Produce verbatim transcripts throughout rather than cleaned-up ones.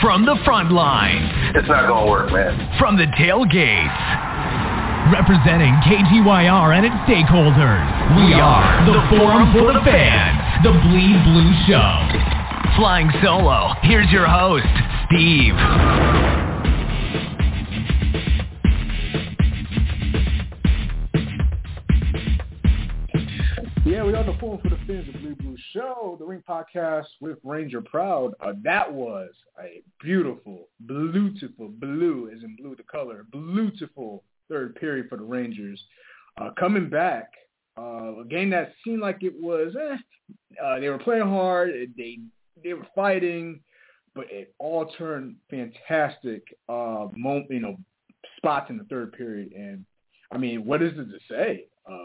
From the front lines. It's not going to work, man. From the tailgates. Representing K G Y R and its stakeholders. We are the Forum for the Fans. The Bleed Blue Show. Flying solo, here's your host, Steve. Yeah, we are the Forum for the Fans, the Bleed Blue Show, the Ring Podcast with Ranger Proud. Uh, that was a beautiful, beautiful, blue as in blue the color, beautiful third period for the Rangers. Uh, coming back, uh, a game that seemed like it was, eh, uh, they were playing hard, they they were fighting, but it all turned fantastic, uh, moment, you know, spots in the third period. And I mean, what is it to say? Uh,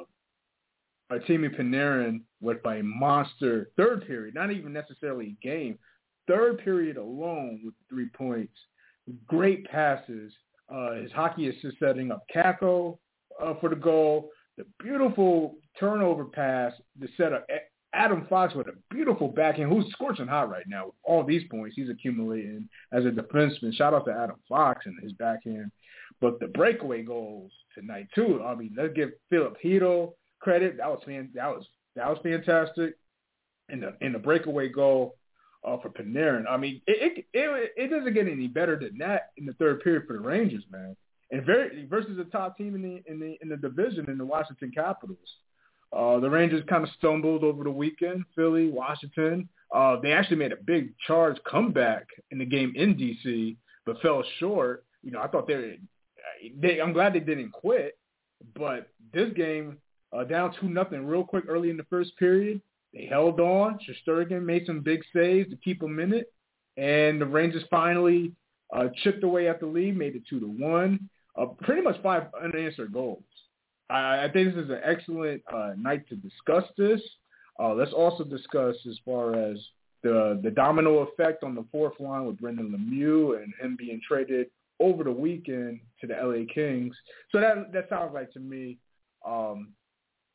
Artemi Panarin went by a monster third period, not even necessarily a game. Third period alone with three points, great passes. Uh, his hockey assist setting up Kako uh, for the goal. The beautiful turnover pass to set up Adam Fox with a beautiful backhand, who's scorching hot right now with all these points he's accumulating as a defenseman. Shout out to Adam Fox and his backhand. But the breakaway goals tonight too. I mean, let's give Philip Hedl credit. That was fan, that was that was fantastic. And the and the breakaway goal uh, for Panarin. I mean, it, it it it doesn't get any better than that in the third period for the Rangers, man. And very versus the top team in the in the in the division in the Washington Capitals. Uh, the Rangers kind of stumbled over the weekend. Philly, Washington. Uh, they actually made a big charge comeback in the game in D C, but fell short. You know, I thought they, they I'm glad they didn't quit, but this game. Uh, down two nothing real quick early in the first period. They held on. Shesterkin made some big saves to keep them in it. And the Rangers finally uh, chipped away at the lead, made it two to one. Uh, pretty much five unanswered goals. I, I think this is an excellent uh, night to discuss this. Uh, let's also discuss as far as the the domino effect on the fourth line with Brendan Lemieux and him being traded over the weekend to the L A Kings. So that that sounds like to me um, –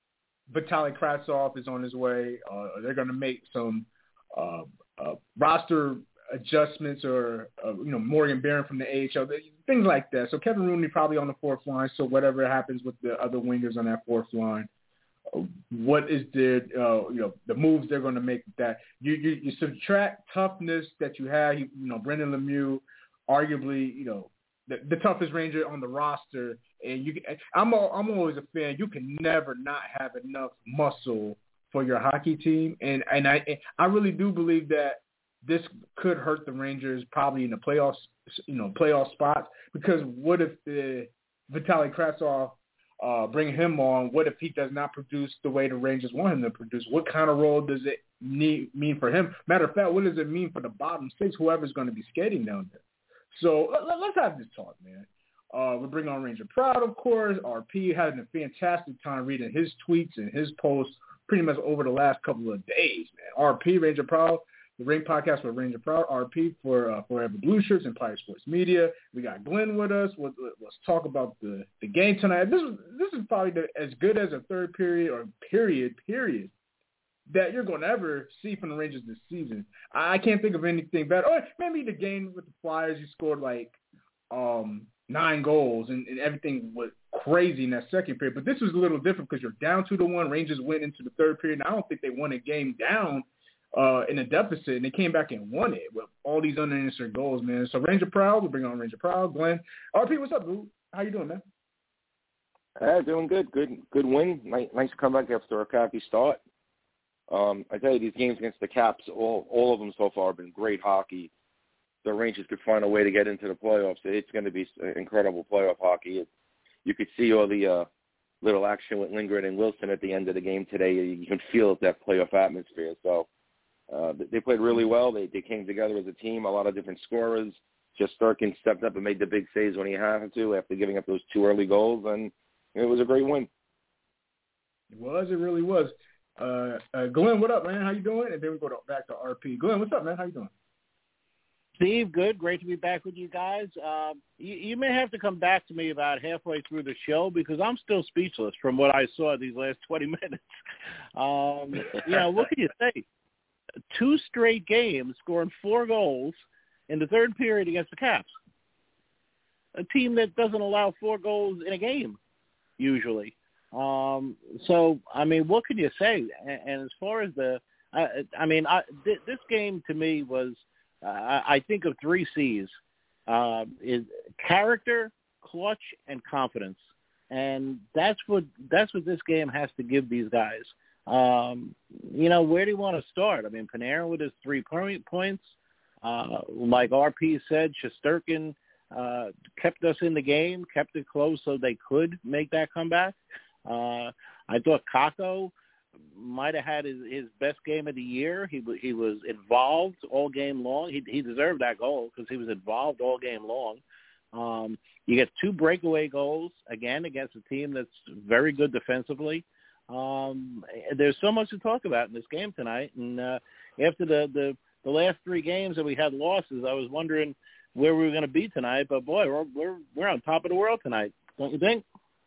Vitaly Kravtsov is on his way. Uh, they're going to make some uh, uh, roster adjustments or, uh, you know, Morgan Barron from the A H L, things like that. So Kevin Rooney probably on the fourth line. So whatever happens with the other wingers on that fourth line, uh, what is the, uh, you know, the moves they're going to make with that? You, you, you subtract toughness that you have, you, you know, Brendan Lemieux, arguably, you know, the, the toughest Ranger on the roster. And you, I'm a, I'm always a fan. You can never not have enough muscle for your hockey team, and and I I really do believe that this could hurt the Rangers probably in the playoffs, you know, playoff spots. Because what if the Vitaly Kravtsov, uh, bring him on? What if he does not produce the way the Rangers want him to produce? What kind of role does it need mean for him? Matter of fact, what does it mean for the bottom six? Whoever's going to be skating down there. So let, let's have this talk, man. Uh, we bring on Ranger Proud, of course. R P had a fantastic time reading his tweets and his posts pretty much over the last couple of days, man. R P, Ranger Proud, the Ring Podcast with Ranger Proud. R P for uh, Forever Blue Shirts and Pirate Sports Media. We got Glenn with us. Let's, let's talk about the, the game tonight. This is this is probably the, as good as a third period or period, period, that you're going to ever see from the Rangers this season. I can't think of anything better. Or maybe the game with the Flyers, you scored like um, – nine goals, and, and everything was crazy in that second period. But this was a little different because you're down two to one. Rangers went into the third period, and I don't think they won a game down uh, in a deficit, and they came back and won it with all these unanswered goals, man. So Ranger Proud, we bring on Ranger Proud. Glenn, R P, what's up, dude? How you doing, man? Uh, doing good. Good good win. Nice, nice comeback after a crappy start. Um, I tell you, these games against the Caps, all all of them so far have been great hockey. The Rangers could find a way to get into the playoffs. It's going to be incredible playoff hockey. It, you could see all the uh, little action with Lindgren and Wilson at the end of the game today. You can feel that playoff atmosphere. So uh, they played really well. They they came together as a team, a lot of different scorers. Shesterkin stepped up and made the big saves when he had to after giving up those two early goals, and it was a great win. It was. It really was. Uh, uh, Glenn, what up, man? How you doing? And then we go to, back to R P. Glenn, what's up, man? How you doing? Steve, good. Great to be back with you guys. Uh, you, you may have to come back to me about halfway through the show because I'm still speechless from what I saw these last twenty minutes. Um, you know, what can you say? Two straight games, scoring four goals, in the third period against the Caps, a team that doesn't allow four goals in a game usually. Um, so, I mean, what could you say? And, and as far as the, I, I mean, I, th- this game to me was, uh, I think of three C's, uh, is character, clutch, and confidence. And that's what that's what this game has to give these guys. Um, you know, where do you want to start? I mean, Panarin with his three point points. Uh, like R P said, Shesterkin uh, kept us in the game, kept it close so they could make that comeback. Uh, I thought Kakko might have had his, his best game of the year. He he was involved all game long. He he deserved that goal because he was involved all game long. Um, you get two breakaway goals, again, against a team that's very good defensively. Um, there's so much to talk about in this game tonight. And uh, after the, the, the last three games that we had losses, I was wondering where we were going to be tonight. But, boy, we're, we're we're on top of the world tonight, don't you think?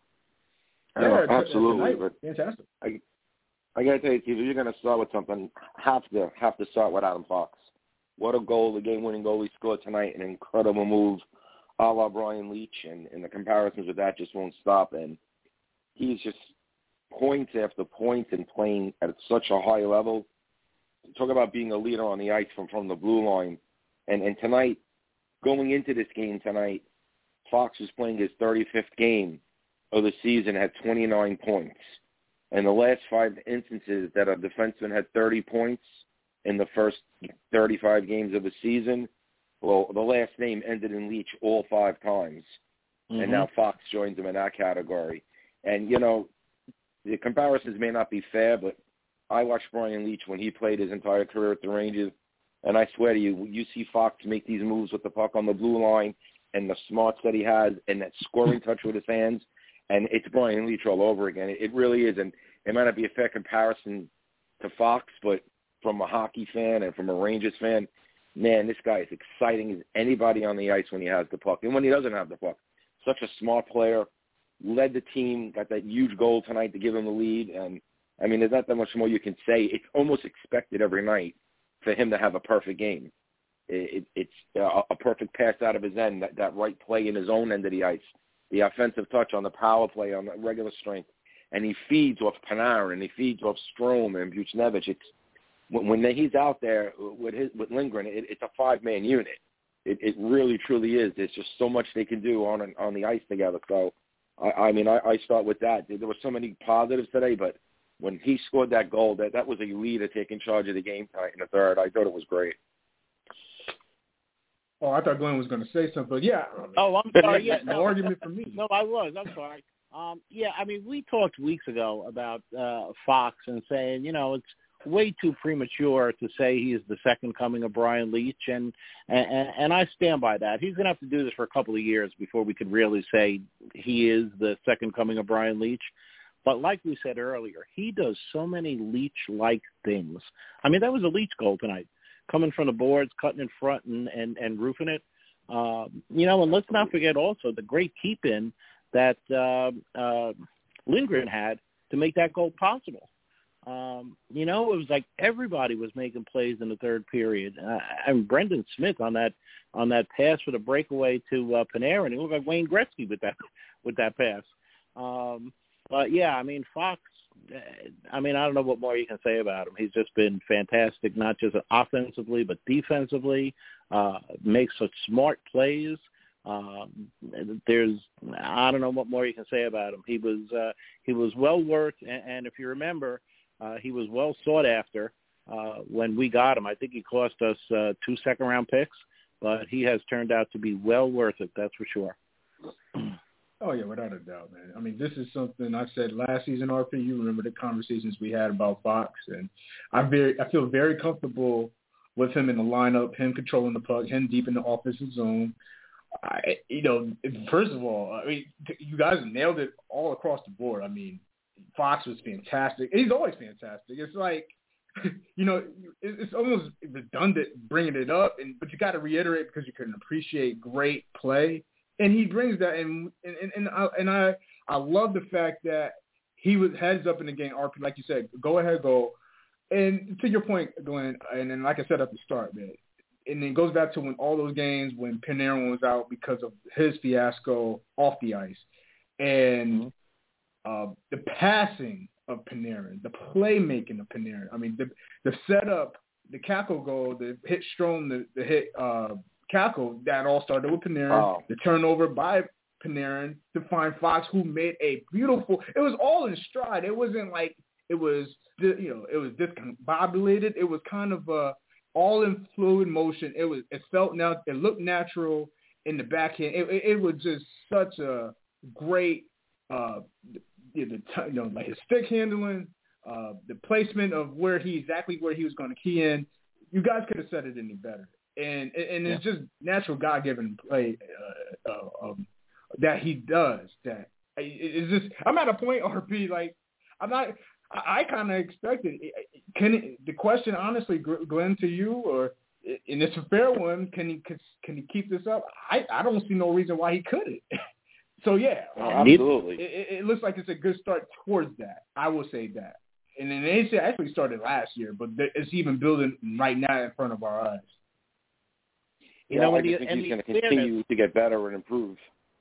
Yeah, absolutely. But fantastic. I, I got to tell you, Steve, if you're going to start with something, have to, have to start with Adam Fox. What a goal, the game-winning goal he scored tonight, an incredible move. A la Brian Leetch, and, and the comparisons with that just won't stop. And he's just points after points and playing at such a high level. Talk about being a leader on the ice from, from the blue line. And, and tonight, going into this game tonight, Fox was playing his thirty-fifth game of the season at twenty-nine points. And the last five instances that a defenseman had thirty points in the first thirty-five games of the season, well, the last name ended in Leetch all five times, mm-hmm. and now Fox joins him in that category. And, you know, the comparisons may not be fair, but I watched Brian Leetch when he played his entire career at the Rangers, and I swear to you, you see Fox make these moves with the puck on the blue line and the smarts that he has and that scoring touch with his hands, and it's Brian Leetch all over again. It, it really is, and it might not be a fair comparison to Fox, but from a hockey fan and from a Rangers fan, man, this guy is exciting as anybody on the ice when he has the puck. And when he doesn't have the puck, such a smart player, led the team, got that huge goal tonight to give him the lead. And, I mean, there's not that much more you can say. It's almost expected every night for him to have a perfect game. It, it, it's a, a perfect pass out of his end, that, that right play in his own end of the ice, the offensive touch on the power play, on the regular strength. And he feeds off Panarin, and he feeds off Strome and Buchnevich. It's, when he's out there with his, with Lindgren, it, it's a five-man unit. It, it really, truly is. There's just so much they can do on on the ice together. So, I, I mean, I, I start with that. There were so many positives today, but when he scored that goal, that, that was a leader taking charge of the game tonight in the third. I thought it was great. Oh, I thought Glenn was going to say something, but yeah. I mean, oh, I'm sorry. Yeah, no argument for me. No, I was. I'm sorry. Um, yeah, I mean, we talked weeks ago about uh, Fox and saying, you know, it's way too premature to say he is the second coming of Brian Leetch, and, and and I stand by that. He's going to have to do this for a couple of years before we could really say he is the second coming of Brian Leetch. But like we said earlier, he does so many Leetch-like things. I mean, that was a Leetch goal tonight, coming from the boards, cutting in front, and, and, and roofing it. Um, you know, and let's not forget also the great keep-in that uh, uh, Lindgren had to make that goal possible. Um, you know, it was like everybody was making plays in the third period. Uh, and Brendan Smith on that on that pass for the breakaway to uh, Panarin, he looked like Wayne Gretzky with that with that pass. Um, but yeah, I mean Fox. I mean, I don't know what more you can say about him. He's just been fantastic, not just offensively but defensively. Uh, makes such smart plays. Um, there's I don't know what more you can say about him. He was uh, he was well worth, and, and if you remember. Uh, he was well sought after uh, when we got him. I think he cost us uh, two second-round picks, but he has turned out to be well worth it, that's for sure. Oh, yeah, without a doubt, man. I mean, this is something I said last season, R P. You remember the conversations we had about Fox, and I very, I feel very comfortable with him in the lineup, him controlling the puck, him deep in the offensive zone. I, you know, first of all, I mean, you guys nailed it all across the board. I mean, Fox was fantastic. He's always fantastic. It's like, you know, it's almost redundant bringing it up, and but you got to reiterate because you can appreciate great play, and he brings that. And and and I and I, I love the fact that he was heads up in the game. R P, like you said, go ahead, go. And to your point, Glenn, and then like I said at the start, man, and it goes back to when all those games when Panarin was out because of his fiasco off the ice, and uh, the passing of Panarin, the playmaking of Panarin. I mean, the the setup, the Kakko goal, the hit Strome, the, the hit uh, Kakko, that all started with Panarin. Oh. The turnover by Panarin to find Fox, who made a beautiful. It was all in stride. It wasn't like it was, you know, it was discombobulated. It was kind of a all in fluid motion. It was. It felt now. It looked natural in the backhand. It, it, it was just such a great, uh, you know, like his stick handling, uh, the placement of where he exactly where he was going to key in. You guys could have said it any better. And and it's yeah. just natural God-given play uh, uh, um, that he does. That it's just. I'm at a point, R P. Like I'm not. I, I kind of expected. Can it, the question, honestly, Glenn, to you, or and it's a fair one. Can he can he keep this up? I, I don't see no reason why he couldn't. So yeah, oh, absolutely. It, it looks like it's a good start towards that. I will say that. And then they actually started last year, but it's even building right now in front of our eyes. You yeah, know, I the, think he's going to continue to get better and improve.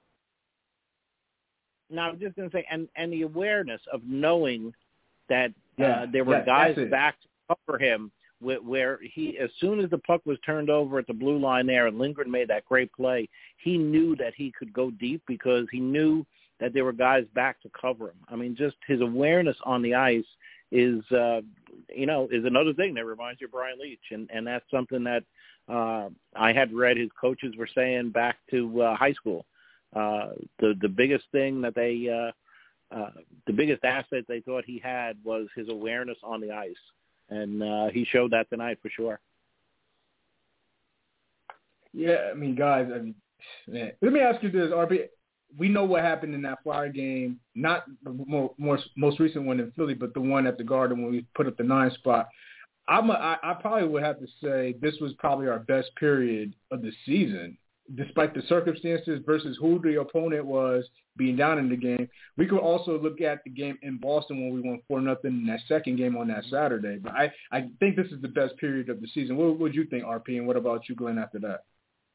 Now, I'm just going to say, and, and the awareness of knowing that yeah, uh, there were yeah, guys back to cover him, where, where he, as soon as the puck was turned over at the blue line there, and Lindgren made that great play, he knew that he could go deep because he knew that there were guys back to cover him. I mean, just his awareness on the ice is, uh, you know, is another thing that reminds you of Brian Leetch, and, and that's something that uh, I had read his coaches were saying back to uh, high school. Uh, the the biggest thing that they, uh, uh, the biggest asset they thought he had was his awareness on the ice, and uh, he showed that tonight for sure. Yeah, I mean, guys, I mean, man, let me ask you this, R B. We know what happened in that Flyer game, not the more, more, most recent one in Philly, but the one at the Garden when we put up the nine spot. I'm a, I, I probably would have to say this was probably our best period of the season, despite the circumstances versus who the opponent was being down in the game. We could also look at the game in Boston when we won four nothing in that second game on that Saturday. But I, I think this is the best period of the season. What would you think, R P, and what about you, Glenn, after that?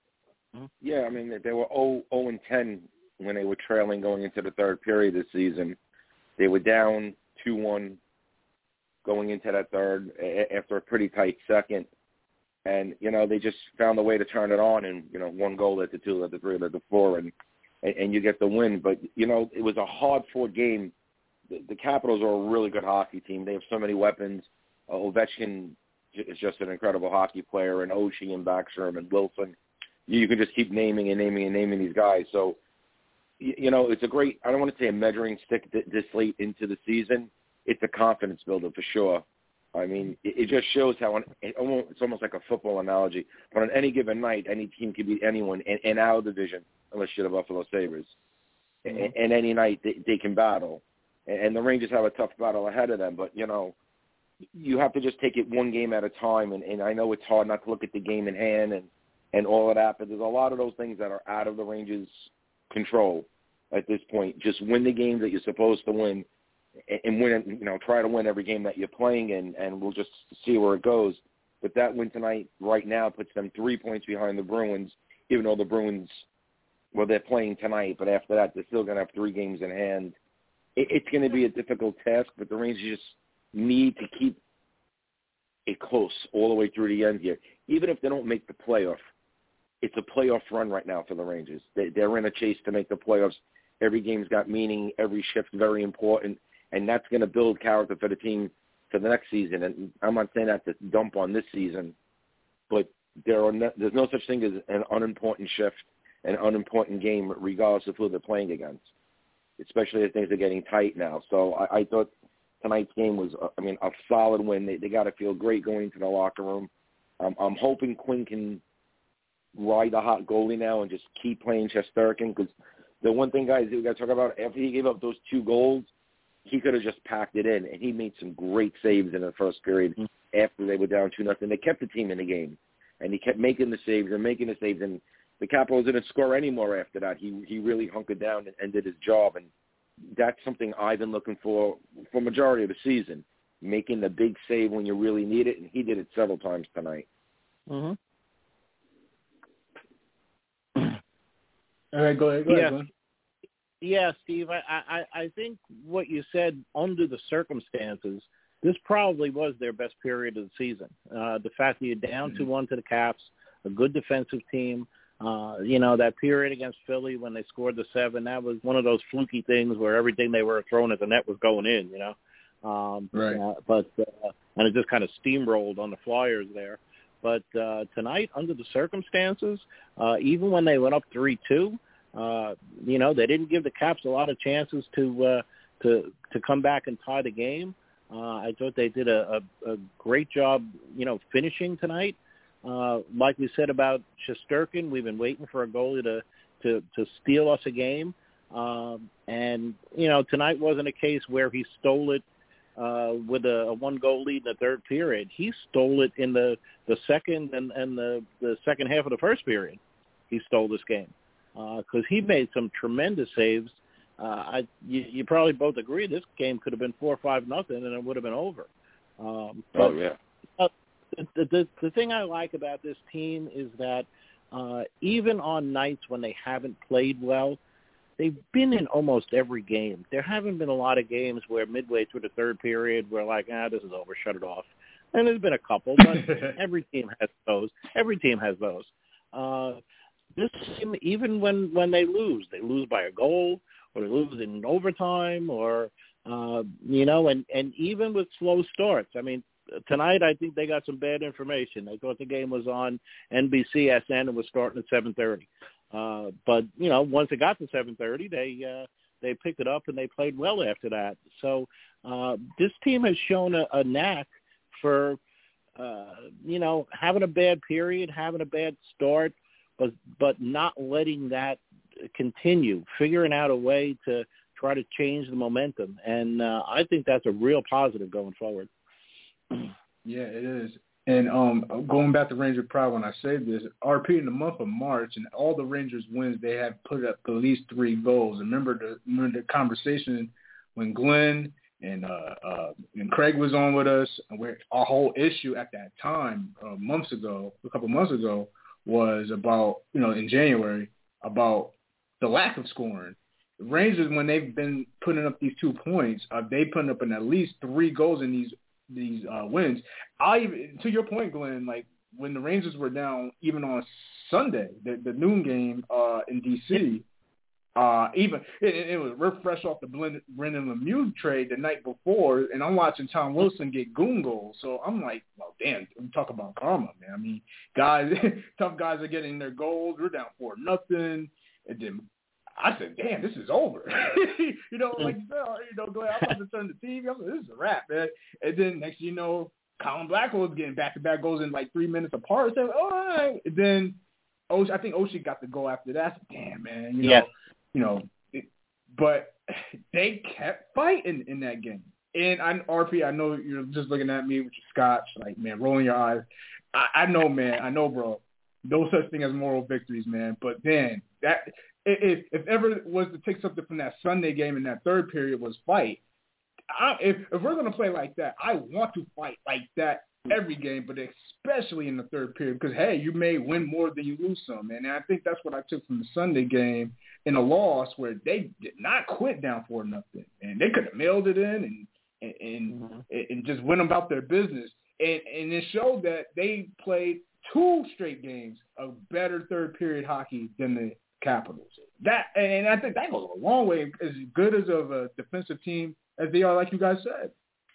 Yeah, I mean, they were oh and ten when they were trailing going into the third period this season. They were down two one going into that third after a pretty tight second. And, you know, they just found a way to turn it on and, you know, one goal at the two, at the three, at the four, and, and you get the win. But, you know, it was a hard-fought game. The, the Capitals are a really good hockey team. They have so many weapons. Uh, Ovechkin is just an incredible hockey player, and Oshie and Backstrom and Wilson. You, you can just keep naming and naming and naming these guys. So, you, you know, it's a great – I don't want to say a measuring stick this late into the season. It's a confidence builder for sure. I mean, it, it just shows how on, it almost, it's almost like a football analogy. But on any given night, any team can beat anyone in, in our division, unless you're the Buffalo Sabres. Mm-hmm. And, and any night they, they can battle. And, and the Rangers have a tough battle ahead of them. But, you know, you have to just take it one game at a time. And, and I know it's hard not to look at the game in hand and, and all of that. But there's a lot of those things that are out of the Rangers' control at this point. Just win the games that you're supposed to win. And win, you know, try to win every game that you're playing in, and we'll just see where it goes. But that win tonight, right now, puts them three points behind the Bruins, even though the Bruins, well, they're playing tonight, but after that, they're still going to have three games in hand. It, it's going to be a difficult task, but the Rangers just need to keep it close all the way through the end here. Even if they don't make the playoff, it's a playoff run right now for the Rangers. They, they're in a chase to make the playoffs. Every game's got meaning. Every shift's very important. And that's going to build character for the team for the next season. And I'm not saying that to dump on this season, but there are no, there's no such thing as an unimportant shift, an unimportant game, regardless of who they're playing against, especially as things are getting tight now. So I, I thought tonight's game was, I mean, a solid win. They, they got to feel great going into the locker room. Um, I'm hoping Quinn can ride the hot goalie now and just keep playing Shesterkin, because the one thing, guys, we got to talk about, after he gave up those two goals, he could have just packed it in, and he made some great saves in the first period mm-hmm. after they were down two nothing. They kept the team in the game, and he kept making the saves and making the saves, and the Capitals didn't score anymore after that. He he really hunkered down and, and did his job, and that's something I've been looking for for majority of the season, making the big save when you really need it, and he did it several times tonight. Mm-hmm. All right, go ahead. Go yeah. ahead, Glenn. Yeah, Steve, I, I, I think what you said, under the circumstances, this probably was their best period of the season. Uh, the fact that you're down Mm-hmm. two one to the Caps, a good defensive team, uh, you know, that period against Philly when they scored the seven, that was one of those fluky things where everything they were throwing at the net was going in, you know. Um, Right. Uh, but uh, and it just kind of steamrolled on the Flyers there. But uh, tonight, under the circumstances, uh, even when they went up three two, uh, you know, they didn't give the Caps a lot of chances to uh, to to come back and tie the game. Uh, I thought they did a, a, a great job, you know, finishing tonight. Uh, like we said about Shesterkin, we've been waiting for a goalie to, to, to steal us a game. Um, and, you know, tonight wasn't a case where he stole it uh, with a, a one-goal lead in the third period. He stole it in the, the second and, and the, the second half of the first period. He stole this game because uh, he made some tremendous saves. Uh, I, you, you probably both agree this game could have been four or five nothing, and it would have been over. Um, but, Oh yeah. Uh, the, the the thing I like about this team is that uh, even on nights when they haven't played well, they've been in almost every game. There haven't been a lot of games where midway through the third period we're like, ah, this is over, shut it off. And there's been a couple, but every team has those. Every team has those. Uh, this team, even when, when they lose, they lose by a goal, or they lose in overtime, or, uh, you know, and, and even with slow starts. I mean, tonight I think they got some bad information. They thought the game was on N B C S N and was starting at seven thirty. Uh, but, you know, once it got to seven thirty, they uh, they picked it up and they played well after that. So uh, this team has shown a, a knack for, uh, you know, having a bad period, having a bad start, but but not letting that continue, figuring out a way to try to change the momentum. And uh, I think that's a real positive going forward. Yeah, it is. And um, going back to Ranger Pride, when I say this, R P in the month of March and all the Rangers wins, they have put up at least three goals. Remember the remember the conversation when Glenn and uh, uh, and Craig was on with us, and where our whole issue at that time, uh, months ago, a couple months ago, was about, you know, in January, about the lack of scoring. The Rangers, when they've been putting up these two points, uh, they putting up in at least three goals in these these uh, wins. I even, to your point, Glenn, like when the Rangers were down, even on Sunday, the, the noon game uh, in D C, uh, even it, it was we're fresh off the Brendan Lemieux trade the night before, and I'm watching Tom Wilson get goon goals. So I'm like, well, damn, we talk about karma, man. I mean, guys, tough guys are getting their goals. We're down four nothing, and then I said, damn, this is over. you know, like you said, you know, Glenn, I'm about to turn the T V. I'm like, this is a wrap, man. And then next you know, Colin Blackwell's getting back-to-back goals in like three minutes apart. So, all right. And then Oshie, I think Oshie got the goal after that. So, damn, man. You know, yeah. you know, it, but they kept fighting in that game. And I, R P, I know you're just looking at me with your scotch, like, man, rolling your eyes. I, I know, man. I know, bro. No such thing as moral victories, man. But then that – If, if ever was to take something from that Sunday game in that third period was fight, I, if, if we're going to play like that, I want to fight like that every game, but especially in the third period because, hey, you may win more than you lose some. And I think that's what I took from the Sunday game in a loss where they did not quit down for nothing. And they could have mailed it in and and, and, mm-hmm. and just went about their business. And, and it showed that they played two straight games of better third period hockey than the Capitals. That and I think that goes a long way. As good as of a defensive team as they are, like you guys said.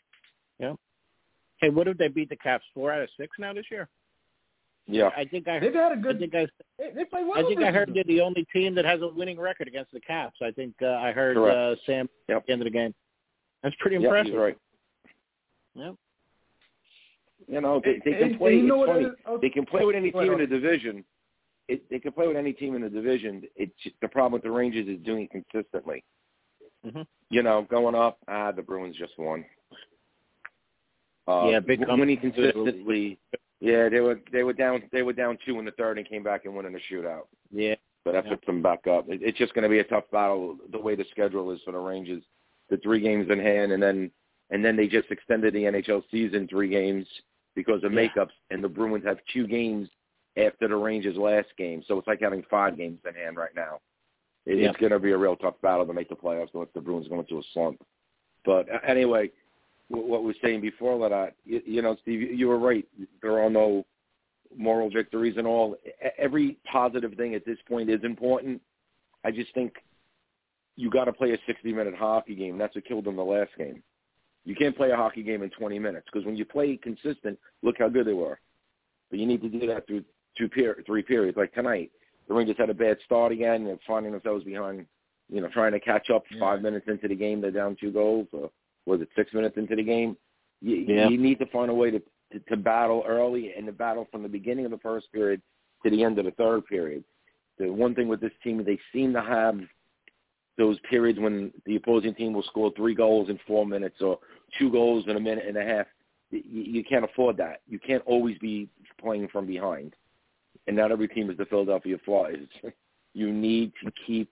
Yeah. Hey, what did they beat the Caps? Four out of six now this year. Yeah, I think I. They've had a good. I think I. They, they play well. I think I heard they're the only team that has a winning record against the Caps. I think uh, I heard uh, Sam yep. at the end of the game. That's pretty yep, impressive. He's right. Yep. You know they, they can and, play. And you know it's funny. Okay. They can play with any team in the division. It, they can play with any team in the division. It's just, the problem with the Rangers is doing it consistently. Mm-hmm. You know, going up, ah, the Bruins just won. Uh, yeah, big winning consistently. Yeah, they were they were down they were down two in the third and came back and won in the shootout. Yeah, so that puts them back up. It, it's just going to be a tough battle the way the schedule is for the Rangers. The three games in hand, and then and then they just extended the N H L season three games because of yeah. makeups, and the Bruins have two games after the Rangers' last game, so it's like having five games in hand right now. it, yeah. it's going to be a real tough battle to make the playoffs unless the Bruins go into a slump. But anyway, what we were saying before all of that, you, you know, Steve, you, you were right. There are no moral victories and all. Every positive thing at this point is important. I just think you got to play a sixty-minute hockey game. That's what killed them the last game. You can't play a hockey game in twenty minutes because when you play consistent, look how good they were. But you need to do that through two per- three periods. Like tonight, the Rangers had a bad start again and finding themselves behind, you know, trying to catch up yeah. five minutes into the game. They're down two goals. Or was it six minutes into the game? You, yeah. you need to find a way to, to, to battle early and to battle from the beginning of the first period to the end of the third period. The one thing with this team, they seem to have those periods when the opposing team will score three goals in four minutes or two goals in a minute and a half. You, you can't afford that. You can't always be playing from behind. And not every team is the Philadelphia Flyers. You need to keep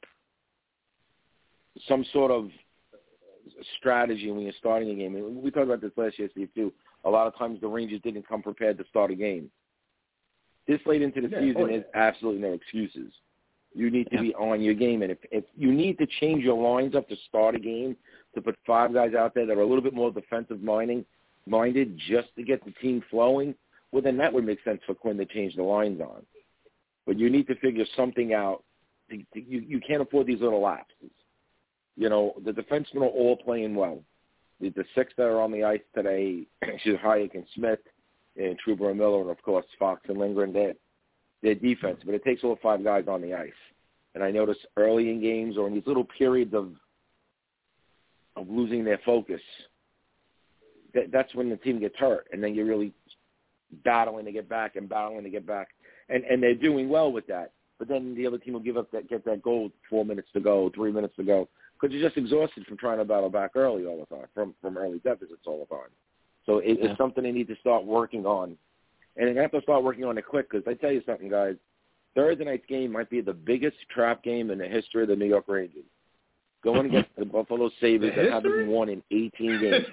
some sort of strategy when you're starting a game. And we talked about this last year, Steve, too. A lot of times the Rangers didn't come prepared to start a game. This late into the yeah, season, oh, yeah. is absolutely no excuses. You need to yeah. be on your game. And if, if you need to change your lines up to start a game, to put five guys out there that are a little bit more defensive minded, minded just to get the team flowing, well, then that would make sense for Quinn to change the lines on. But you need to figure something out. To, to, you, you can't afford these little lapses. You know, the defensemen are all playing well. The, the six that are on the ice today, Hayek and Smith, and Trouba and Miller, and, of course, Fox and Lindgren, they're, they're defense. But it takes all five guys on the ice. And I notice early in games or in these little periods of of losing their focus, that, that's when the team gets hurt. And then you're really battling to get back and battling to get back. And, and they're doing well with that. But then the other team will give up that, get that goal four minutes to go, three minutes to go, because you're just exhausted from trying to battle back early all the time, from, from early deficits all the time. So it, yeah. it's something they need to start working on. And they have to start working on it quick, because I tell you something, guys, Thursday night's game might be the biggest trap game in the history of the New York Rangers. Going against the Buffalo Sabres that haven't won in eighteen games.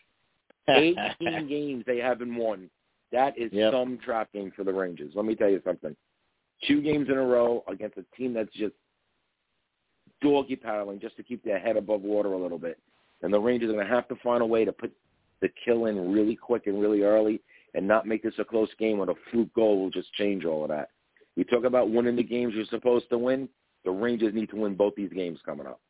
eighteen games they haven't won. That is yep. some trap game for the Rangers. Let me tell you something. Two games in a row against a team that's just doggy paddling just to keep their head above water a little bit. And the Rangers are going to have to find a way to put the kill in really quick and really early and not make this a close game when a fluke goal will just change all of that. We talk about winning the games you're supposed to win. The Rangers need to win both these games coming up.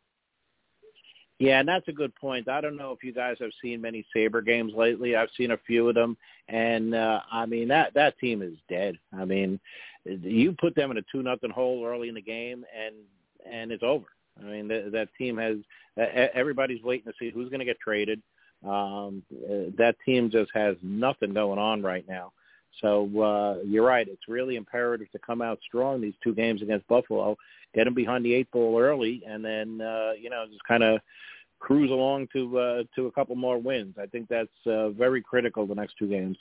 Yeah, and that's a good point. I don't know if you guys have seen many Sabre games lately. I've seen a few of them, and uh, I mean that that team is dead. I mean, you put them in a two nothing hole early in the game, and and it's over. I mean, th- that team has uh, everybody's waiting to see who's going to get traded. Um, uh, that team just has nothing going on right now. So uh, you're right. It's really imperative to come out strong these two games against Buffalo, get them behind the eight ball early, and then uh, you know just kind of cruise along to uh, to a couple more wins. I think that's uh, very critical the next two games.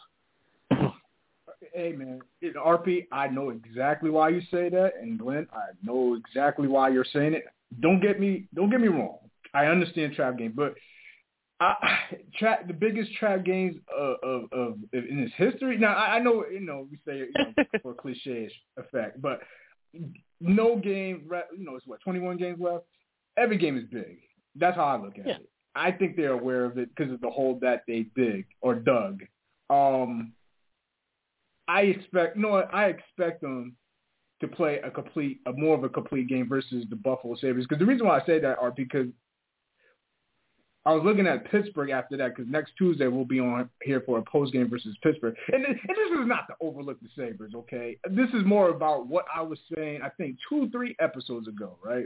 Hey man, R P, I know exactly why you say that, and Glenn, I know exactly why you're saying it. Don't get me don't get me wrong. I understand trap game, but I, trap, the biggest trap games of, of, of in its history. Now I, I know you know we say it you know, for cliche effect, but no game. You know it's what twenty-one games left. Every game is big. That's how I look at yeah. it. I think they're aware of it because of the hole that they dig or dug. Um, I expect, you know what, I expect them to play a complete, a more of a complete game versus the Buffalo Sabres. Because the reason why I say that are because I was looking at Pittsburgh after that because next Tuesday we'll be on here for a post-game versus Pittsburgh. And, and this is not to overlook the Sabres, okay? This is more about what I was saying, I think, two, three episodes ago, right?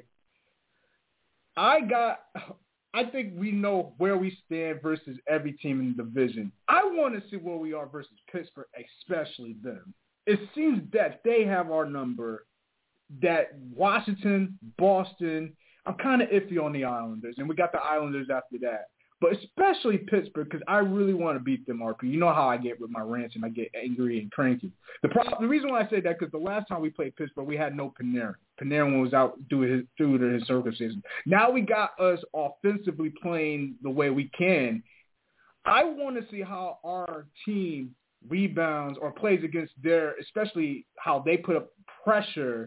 I got, I think we know where we stand versus every team in the division. I want to see where we are versus Pittsburgh, especially them. It seems that they have our number, that Washington, Boston, I'm kind of iffy on the Islanders, and we got the Islanders after that. But especially Pittsburgh, because I really want to beat them, R P. You know how I get with my rants and I get angry and cranky. The pro- the reason why I say that, because the last time we played Pittsburgh, we had no Panarin. Panarin was out due to his, due to his circumstances. Now we got us offensively playing the way we can. I want to see how our team rebounds or plays against their, especially how they put up pressure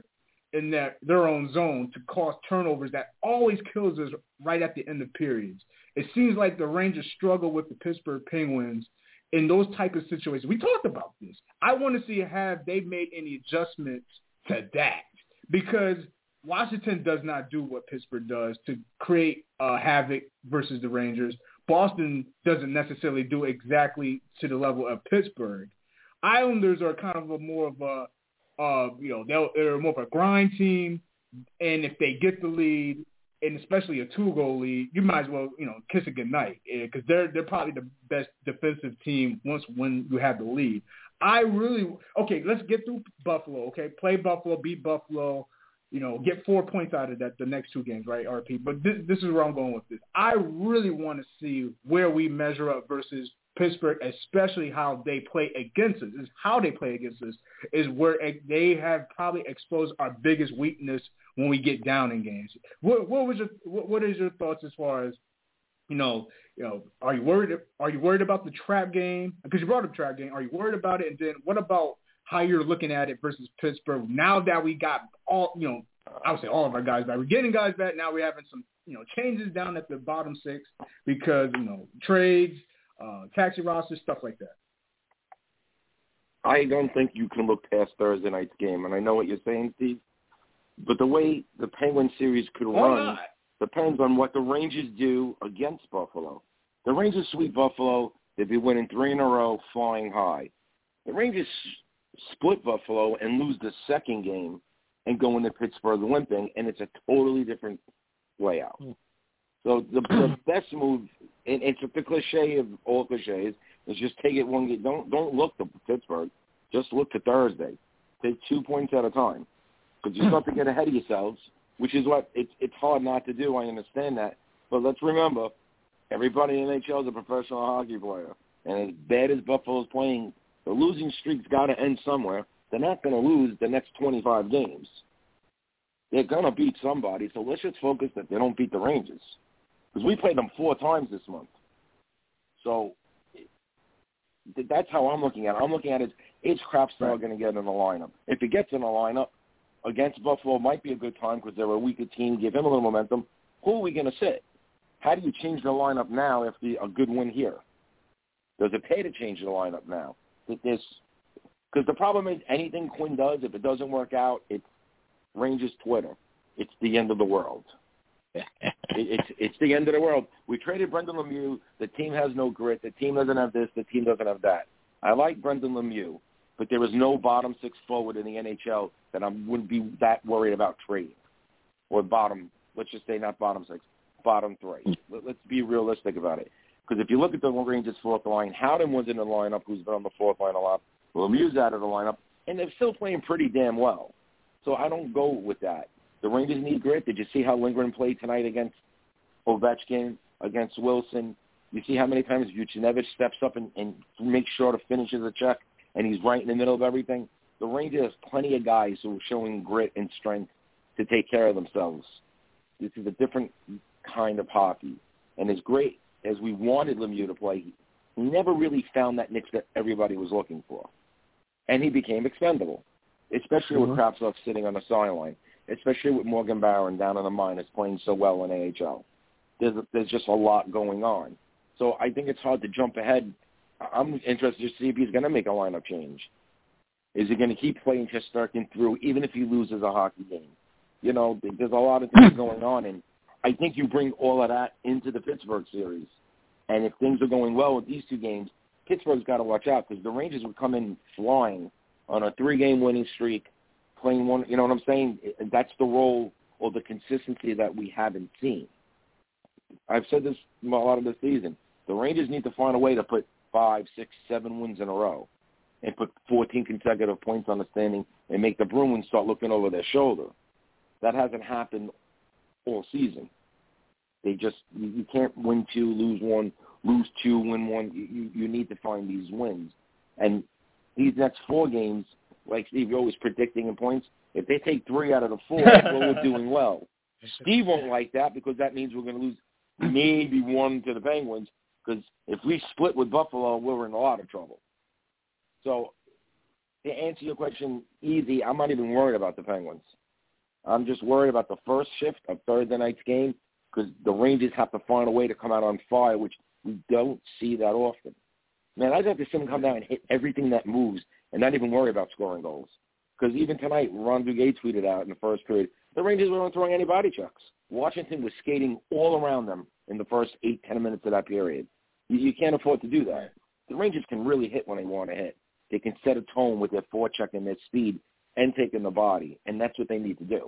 in their, their own zone to cause turnovers that always kills us right at the end of periods. It seems like the Rangers struggle with the Pittsburgh Penguins in those type of situations. We talked about this. I want to see have they made any adjustments to that, because Washington does not do what Pittsburgh does to create uh, havoc versus the Rangers. Boston doesn't necessarily do exactly to the level of Pittsburgh. Islanders are kind of a more of a, uh, you know, they're, they're more of a grind team, and if they get the lead, and especially a two-goal lead, you might as well, you know, kiss it goodnight, because they're they're probably the best defensive team once when you have the lead. I really okay. Let's get through Buffalo. Okay, play Buffalo, beat Buffalo. You know, get four points out of that the next two games, right, R P? But this, this is where I'm going with this. I really want to see where we measure up versus Pittsburgh, especially how they play against us. Is how they play against us is where they have probably exposed our biggest weakness when we get down in games. What, what was your what, what is your thoughts as far as, you know, you know, are you worried? Are you worried about the trap game? Because you brought up trap game. Are you worried about it? And then what about how you're looking at it versus Pittsburgh now that we got all, you know, I would say all of our guys back. We're getting guys back. Now we're having some, you know, changes down at the bottom six because, you know, trades, uh, taxi rosters, stuff like that. I don't think you can look past Thursday night's game, and I know what you're saying, Steve, but the way the Penguin series could Why run not? depends on what the Rangers do against Buffalo. The Rangers sweep Buffalo, they'd be winning three in a row, flying high. The Rangers split Buffalo and lose the second game and go into Pittsburgh limping, and it's a totally different layout. Mm. So the, the best move, and it's the cliche of all cliches, is just take it one game. Don't don't look to Pittsburgh. Just look to Thursday. Take two points at a time, because you start to get ahead of yourselves, which is what it's it's hard not to do. I understand that, but let's remember, everybody in the N H L is a professional hockey player, and as bad as Buffalo's playing, the losing streak's got to end somewhere. They're not going to lose the next twenty-five games. They're going to beat somebody, so let's just focus that they don't beat the Rangers. Because we played them four times this month. So that's how I'm looking at it. I'm looking at it as, is Crapstar going to get in the lineup? If he gets in the lineup against Buffalo, might be a good time because they're a weaker team, give him a little momentum. Who are we going to sit? How do you change the lineup now after a good win here? Does it pay to change the lineup now? This, because the problem is anything Quinn does, if it doesn't work out, it's Rangers Twitter. It's the end of the world. it, it's it's the end of the world. We traded Brendan Lemieux. The team has no grit. The team doesn't have this. The team doesn't have that. I like Brendan Lemieux, but there is no bottom six forward in the N H L that I wouldn't be that worried about trading. Or bottom, let's just say not bottom six, bottom three. Let's be realistic about it. Because if you look at the Rangers' fourth line, Howden was in the lineup, who's been on the fourth line a lot. Lemieux's out of the lineup, and they're still playing pretty damn well. So I don't go with that. The Rangers need grit. Did you see how Lindgren played tonight against Ovechkin, against Wilson? You see how many times Vucinovic steps up and, and makes sure to finish a check, and he's right in the middle of everything? The Rangers have plenty of guys who are showing grit and strength to take care of themselves. This is a different kind of hockey. And as great as we wanted Lemieux to play, he never really found that niche that everybody was looking for. And he became expendable, especially mm-hmm. with Kravtsov sitting on the sideline, especially with Morgan Barron down in the minors playing so well in A H L. There's, there's just a lot going on. So I think it's hard to jump ahead. I'm interested to see if he's going to make a lineup change. Is he going to keep playing Shesterkin through, even if he loses a hockey game? You know, there's a lot of things going on, and I think you bring all of that into the Pittsburgh series. And if things are going well with these two games, Pittsburgh's got to watch out because the Rangers would come in flying on a three-game winning streak, playing one, you know what I'm saying? That's the role or the consistency that we haven't seen. I've said this a lot of the season. The Rangers need to find a way to put five, six, seven wins in a row and put fourteen consecutive points on the standing and make the Bruins start looking over their shoulder. That hasn't happened all season. They just, you can't win two, lose one, lose two, win one. You, you need to find these wins. And these next four games, like Steve, you're always predicting in points, if they take three out of the four, well, we're doing well. Steve won't like that because that means we're going to lose maybe one to the Penguins because if we split with Buffalo, we're in a lot of trouble. So to answer your question easy, I'm not even worried about the Penguins. I'm just worried about the first shift of Thursday night's game because the Rangers have to find a way to come out on fire, which we don't see that often. Man, I'd have to see them come down and hit everything that moves and not even worry about scoring goals. Because even tonight, Ron Duguay tweeted out in the first period, the Rangers weren't throwing any body checks. Washington was skating all around them in the first eight, ten minutes of that period. You, you can't afford to do that. The Rangers can really hit when they want to hit. They can set a tone with their forecheck and their speed and taking the body, and that's what they need to do.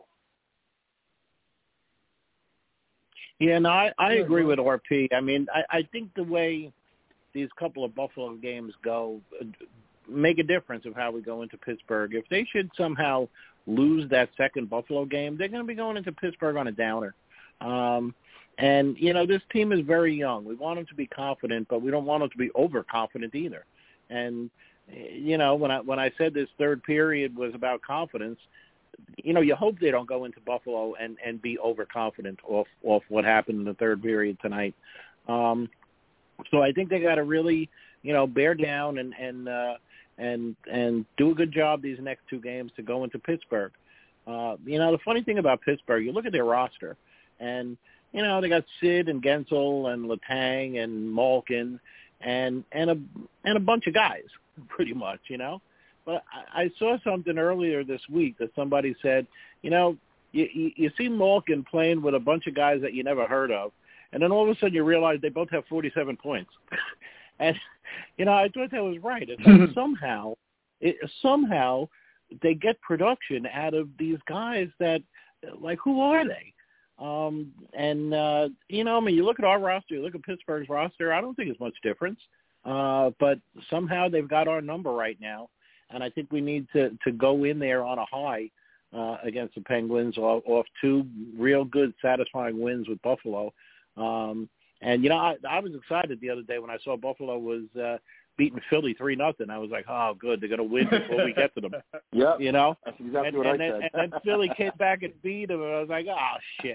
Yeah, no, I, I agree with R P. I mean, I, I think the way these couple of Buffalo games go uh, make a difference of how we go into Pittsburgh. If they should somehow lose that second Buffalo game, they're going to be going into Pittsburgh on a downer. Um, and, you know, this team is very young. We want them to be confident, but we don't want them to be overconfident either. And, you know, when I when I said this third period was about confidence, you know, you hope they don't go into Buffalo and, and be overconfident off, off what happened in the third period tonight. Um, so I think they got to really, you know, bear down and and uh, and and do a good job these next two games to go into Pittsburgh. Uh, you know, the funny thing about Pittsburgh, you look at their roster, and you know they got Sid and Gensel and Letang and Malkin and and a and a bunch of guys, pretty much, you know. But I, I saw something earlier this week that somebody said, you know, you, you, you see Malkin playing with a bunch of guys that you never heard of, and then all of a sudden you realize they both have forty-seven points. And, you know, I thought that was right. It's like somehow, it, somehow they get production out of these guys that, like, who are they? Um, and, uh, you know, I mean, you look at our roster, you look at Pittsburgh's roster, I don't think it's much difference. Uh, but somehow they've got our number right now. And I think we need to, to go in there on a high uh, against the Penguins off, off two real good, satisfying wins with Buffalo. Um, and, you know, I, I was excited the other day when I saw Buffalo was uh, beating Philly three nothing. I was like, oh, good, they're going to win before we get to them. Yeah, you know? That's exactly and, what and I then, said. And then Philly came back and beat them, and I was like, oh, shit.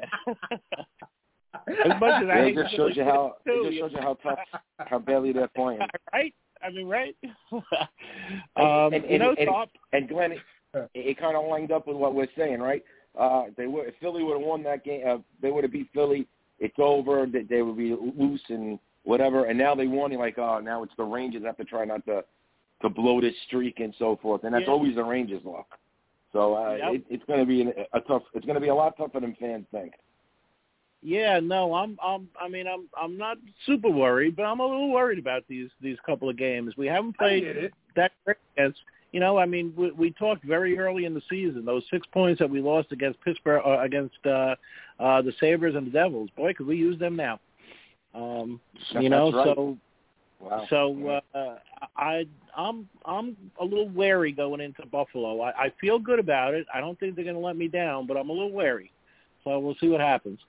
As much as I yeah, hate it just shows you how too, it just shows you how tough, how badly they're playing. Right? I mean, right? um, and, and, you know, and, Top, and Glenn, it, it kind of lined up with what we're saying, right? Uh, they would if Philly would have won that game. Uh, they would have beat Philly. It's over. They, they would be loose and whatever. And now they won. You're like, oh, now it's the Rangers have to try not to to blow this streak and so forth. And that's yeah. always the Rangers' luck. So uh, yep. it, it's going to be an, a tough. It's going to be a lot tougher than fans think. Yeah, no, I'm, I'm, I mean, I'm, I'm not super worried, but I'm a little worried about these, these couple of games. We haven't played that great against, you know, I mean, we, we talked very early in the season, those six points that we lost against Pittsburgh, uh, against uh, uh, the Sabres and the Devils. Boy, could we use them now? Um, you know, right. so, wow. so uh, I, I'm, I'm a little wary going into Buffalo. I, I feel good about it. I don't think they're going to let me down, but I'm a little wary. So we'll see what happens.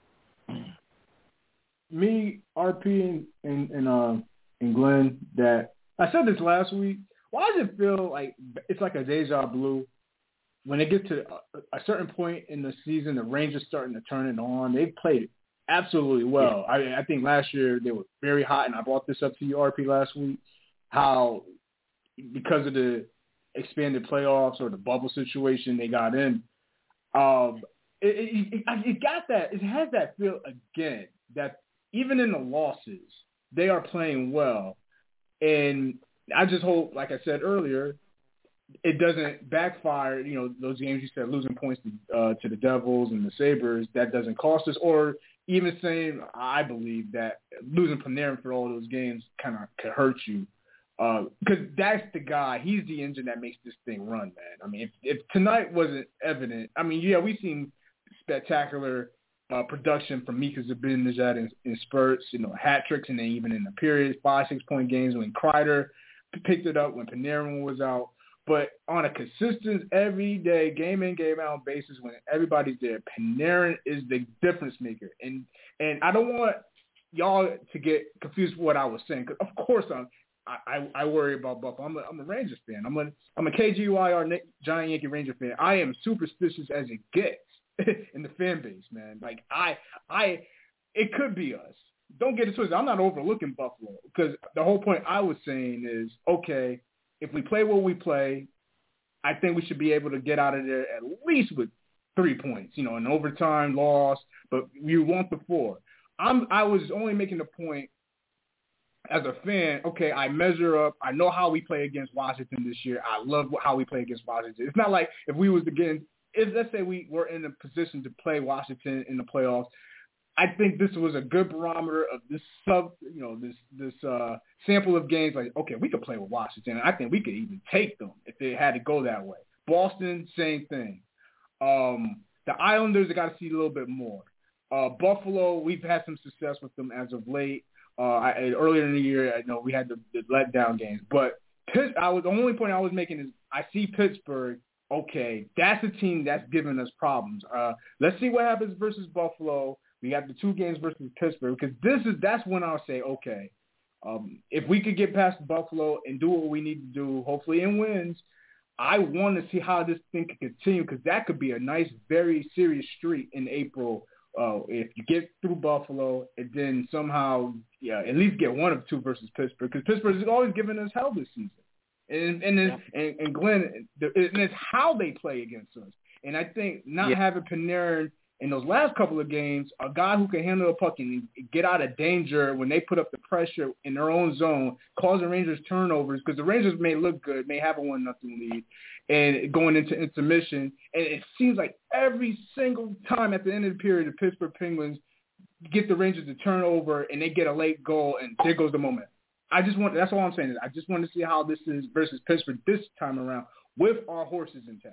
Me, R P, and and and, uh, and Glenn, that I said this last week. Why does it feel like it's like a deja vu when it gets to a, a certain point in the season? The Rangers starting to turn it on. They've played absolutely well. I, I think last year they were very hot, and I brought this up to you, R P, last week. How because of the expanded playoffs or the bubble situation they got in, um, it, it, it, it got that. It has that feel again that. Even in the losses, they are playing well. And I just hope, like I said earlier, it doesn't backfire, you know, those games you said, losing points to, uh, to the Devils and the Sabres, that doesn't cost us. Or even saying, I believe, that losing Panarin for all those games kind of could hurt you. Because uh, that's the guy. He's the engine that makes this thing run, man. I mean, if, if tonight wasn't evident, I mean, yeah, we've seen spectacular – Uh, production from Mika Zibanejad in, in spurts, you know, hat tricks, and then even in the periods, five, six-point games when Kreider picked it up when Panarin was out. But on a consistent, everyday, game-in, game-out basis, when everybody's there, Panarin is the difference maker. And and I don't want y'all to get confused with what I was saying, because, of course, I'm, I, I worry about Buffalo. I'm a, I'm a Rangers fan. I'm a, I'm a K G Y R Giant Yankee Ranger fan. I am superstitious as it gets. In the fan base, man. Like, I, I, it could be us. Don't get it twisted. I'm not overlooking Buffalo because the whole point I was saying is, okay, if we play what we play, I think we should be able to get out of there at least with three points, you know, in overtime, loss, but you want the four. I'm, I was only making the point as a fan, okay, I measure up. I know how we play against Washington this year. I love how we play against Washington. It's not like if we was against, if let's say we were in a position to play Washington in the playoffs, I think this was a good barometer of this sub, you know, this this uh, sample of games. Like, okay, we could play with Washington, and I think we could even take them if they had to go that way. Boston, same thing. Um, the Islanders, I got to see a little bit more. Uh, Buffalo, we've had some success with them as of late. Uh, I, earlier in the year, I know we had the, the letdown games, but Pitt, I was the only point I was making is I see Pittsburgh. Okay, that's a team that's giving us problems. Uh, let's see what happens versus Buffalo. We got the two games versus Pittsburgh because this is that's when I'll say, okay, um, if we could get past Buffalo and do what we need to do, hopefully in wins, I want to see how this thing can continue because that could be a nice, very serious streak in April. Uh, if you get through Buffalo and then somehow, yeah, at least get one of two versus Pittsburgh, because Pittsburgh has always given us hell this season. And and yeah. and, and Glenn, and it's how they play against us. And I think not yeah. having Panarin in those last couple of games, a guy who can handle a puck and get out of danger when they put up the pressure in their own zone, causing Rangers turnovers, because the Rangers may look good, may have a one nothing lead, and going into intermission. And it seems like every single time at the end of the period, the Pittsburgh Penguins get the Rangers to turn over, and they get a late goal, and there goes the moment. I just want – that's all I'm saying. I just want to see how this is versus Pittsburgh this time around with our horses intact.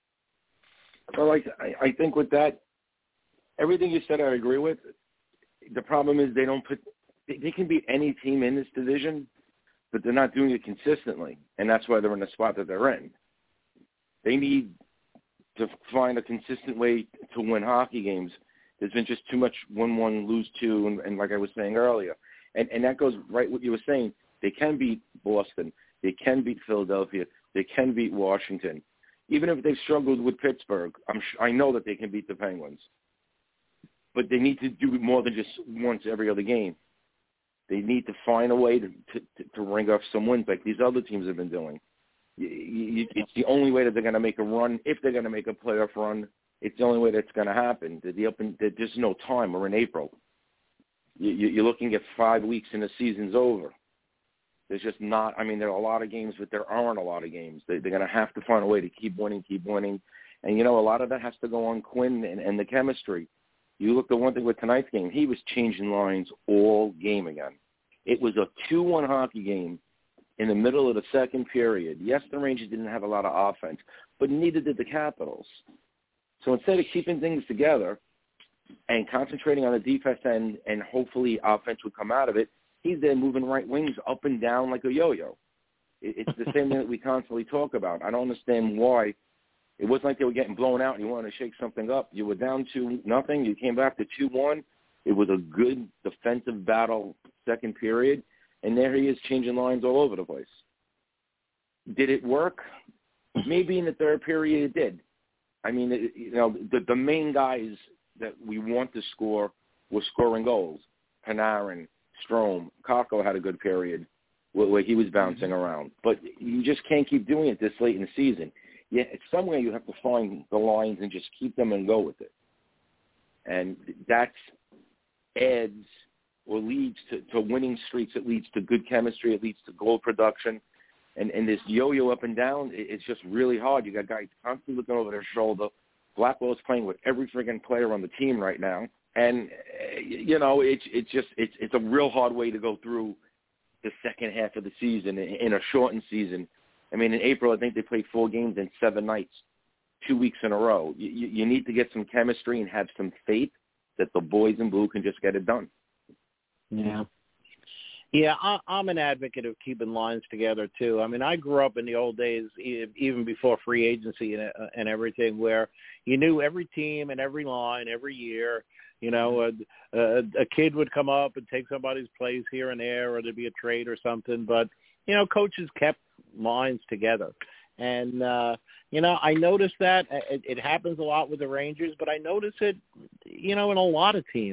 Well, I, I think with that, everything you said I agree with. The problem is they don't put – they can beat any team in this division, but they're not doing it consistently, and that's why they're in the spot that they're in. They need to find a consistent way to win hockey games. There's been just too much win one, lose two, and, and like I was saying earlier. And, and that goes right what you were saying. They can beat Boston. They can beat Philadelphia. They can beat Washington. Even if they've struggled with Pittsburgh, I'm sh- I know that they can beat the Penguins. But they need to do more than just once every other game. They need to find a way to, to, to ring off some wins like these other teams have been doing. You, you, it's the only way that they're going to make a run. If they're going to make a playoff run, it's the only way that's going to happen. The, the open, the, there's no time. We're in April. You, you're looking at five weeks and the season's over. There's just not – I mean, there are a lot of games, but there aren't a lot of games. They, they're going to have to find a way to keep winning, keep winning. And, you know, a lot of that has to go on Quinn and, and the chemistry. You look at one thing with tonight's game, he was changing lines all game again. It was a two one hockey game in the middle of the second period. Yes, the Rangers didn't have a lot of offense, but neither did the Capitals. So instead of keeping things together and concentrating on the defense end and hopefully offense would come out of it, he's there moving right wings up and down like a yo-yo. It's the same thing that we constantly talk about. I don't understand why. It wasn't like they were getting blown out and you wanted to shake something up. You were down two nothing. You came back to two one. It was a good defensive battle second period, and there he is changing lines all over the place. Did it work? Maybe in the third period it did. I mean, it, you know, the, the main guys that we want to score were scoring goals. Panarin, Strome, Kakko had a good period where, where he was bouncing around. But you just can't keep doing it this late in the season. Yeah, somewhere you have to find the lines and just keep them and go with it. And that's adds or leads to, to winning streaks. It leads to good chemistry. It leads to goal production. And, and this yo-yo up and down, it, it's just really hard. You got guys constantly looking over their shoulder. Blackwell's playing with every friggin' player on the team right now. And, uh, you know, it's it's just it's it's a real hard way to go through the second half of the season in, in a shortened season. I mean, in April, I think they played four games in seven nights, two weeks in a row. You, you, you need to get some chemistry and have some faith that the boys in blue can just get it done. Yeah. Yeah, I, I'm an advocate of keeping lines together, too. I mean, I grew up in the old days, even before free agency and, and everything, where you knew every team and every line every year. You know, a, a, a kid would come up and take somebody's place here and there, or there'd be a trade or something. But, you know, coaches kept lines together. And, uh, you know, I noticed that it, it happens a lot with the Rangers, but I notice it, you know, in a lot of teams.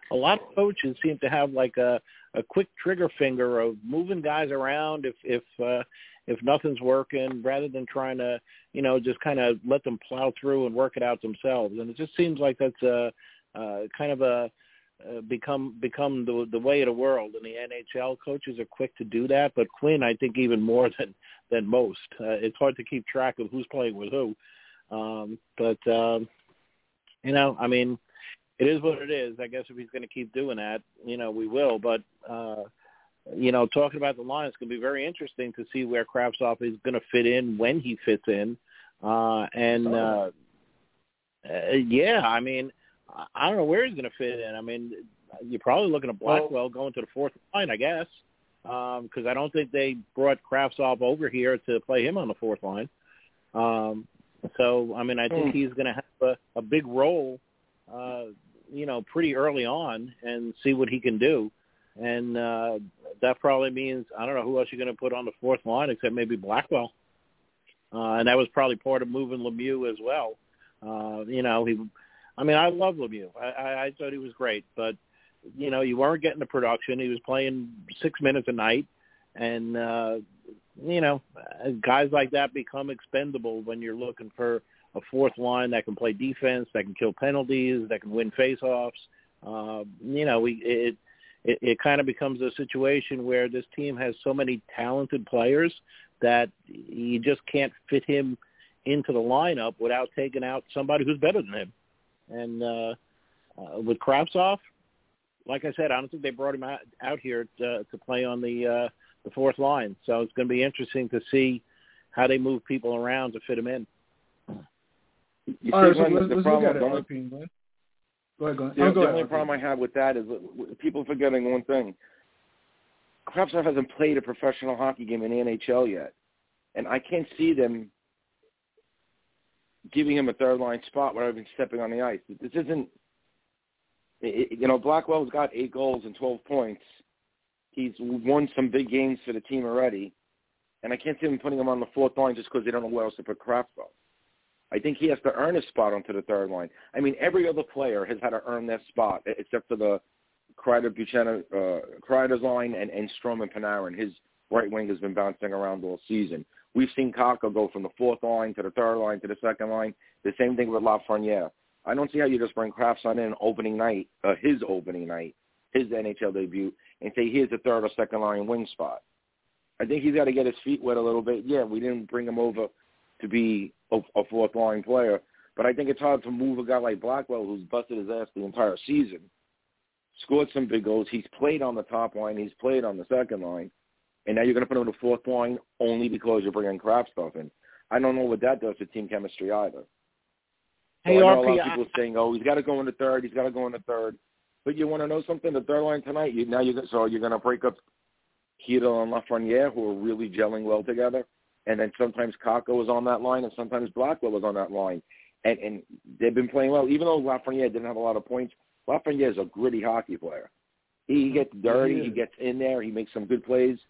a lot of coaches seem to have like a, a quick trigger finger of moving guys around if if uh, if nothing's working, rather than trying to, you know, just kind of let them plow through and work it out themselves. And it just seems like that's a, uh, kind of a uh, become become the the way of the world. And the N H L coaches are quick to do that, but Quinn, I think, even more than than most. Uh, it's hard to keep track of who's playing with who. Um, but um, you know, I mean, it is what it is. I guess if he's going to keep doing that, you know, we will. But uh, you know, talking about the line, it's going to be very interesting to see where Kravtsov is going to fit in, when he fits in. Uh, and, uh, uh, yeah, I mean, I don't know where he's going to fit in. I mean, you're probably looking at Blackwell well, going to the fourth line, I guess, because um, I don't think they brought Kravtsov over here to play him on the fourth line. Um, so, I mean, I think he's going to have a, a big role, uh, you know, pretty early on and see what he can do. And uh, that probably means, I don't know who else you're going to put on the fourth line except maybe Blackwell. Uh, and that was probably part of moving Lemieux as well. Uh, you know, he, I mean, I love Lemieux. I, I, I thought he was great. But, you know, you weren't getting the production. He was playing six minutes a night. And, uh, you know, guys like that become expendable when you're looking for a fourth line that can play defense, that can kill penalties, that can win faceoffs. Uh, you know, we it, it, it kind of becomes a situation where this team has so many talented players that you just can't fit him into the lineup without taking out somebody who's better than him. And uh, uh, with Kravtsov, like I said, I don't think they brought him out, out here to, to play on the uh, the fourth line. So it's going to be interesting to see how they move people around to fit him in. You All right, see, so Glenn, let's, the let's problem, look at it. the only, Arpine, Glenn. Go ahead, Glenn. The, oh, go the ahead, only Arpine. problem I have with that is that people forgetting one thing. Kravtsov hasn't played a professional hockey game in the N H L yet, and I can't see them giving him a third-line spot without even stepping on the ice. This isn't, it, you know, Blackwell's got eight goals and twelve points. He's won some big games for the team already, and I can't see him putting him on the fourth line just because they don't know where else to put Kravtsov. I think he has to earn a spot onto the third line. I mean, every other player has had to earn their spot, except for the Kreider, Buchanan, uh, Kreider's line and, and Strom and Panarin. His right wing has been bouncing around all season. We've seen Kakko go from the fourth line to the third line to the second line. The same thing with Lafreniere. I don't see how you just bring Kravtsov in opening night, uh, his opening night, his N H L debut, and say here's the third or second line wing spot. I think he's got to get his feet wet a little bit. Yeah, we didn't bring him over to be a, a fourth line player, but I think it's hard to move a guy like Blackwell who's busted his ass the entire season, scored some big goals. He's played on the top line. He's played on the second line. And now you're going to put him in the fourth line only because you're bringing Kravtsov in. I don't know what that does to team chemistry either. So Hey, I know R P, a lot of people I, saying, oh, he's got to go in the third. He's got to go in the third. But you want to know something? The third line tonight, you, now you're, so you're going to break up Kito and Lafreniere, who are really gelling well together. And then sometimes Kakko is on that line, and sometimes Blackwell is on that line. And, and they've been playing well. Even though Lafreniere didn't have a lot of points, Lafreniere is a gritty hockey player. He gets dirty. Yeah. He gets in there. He makes some good plays.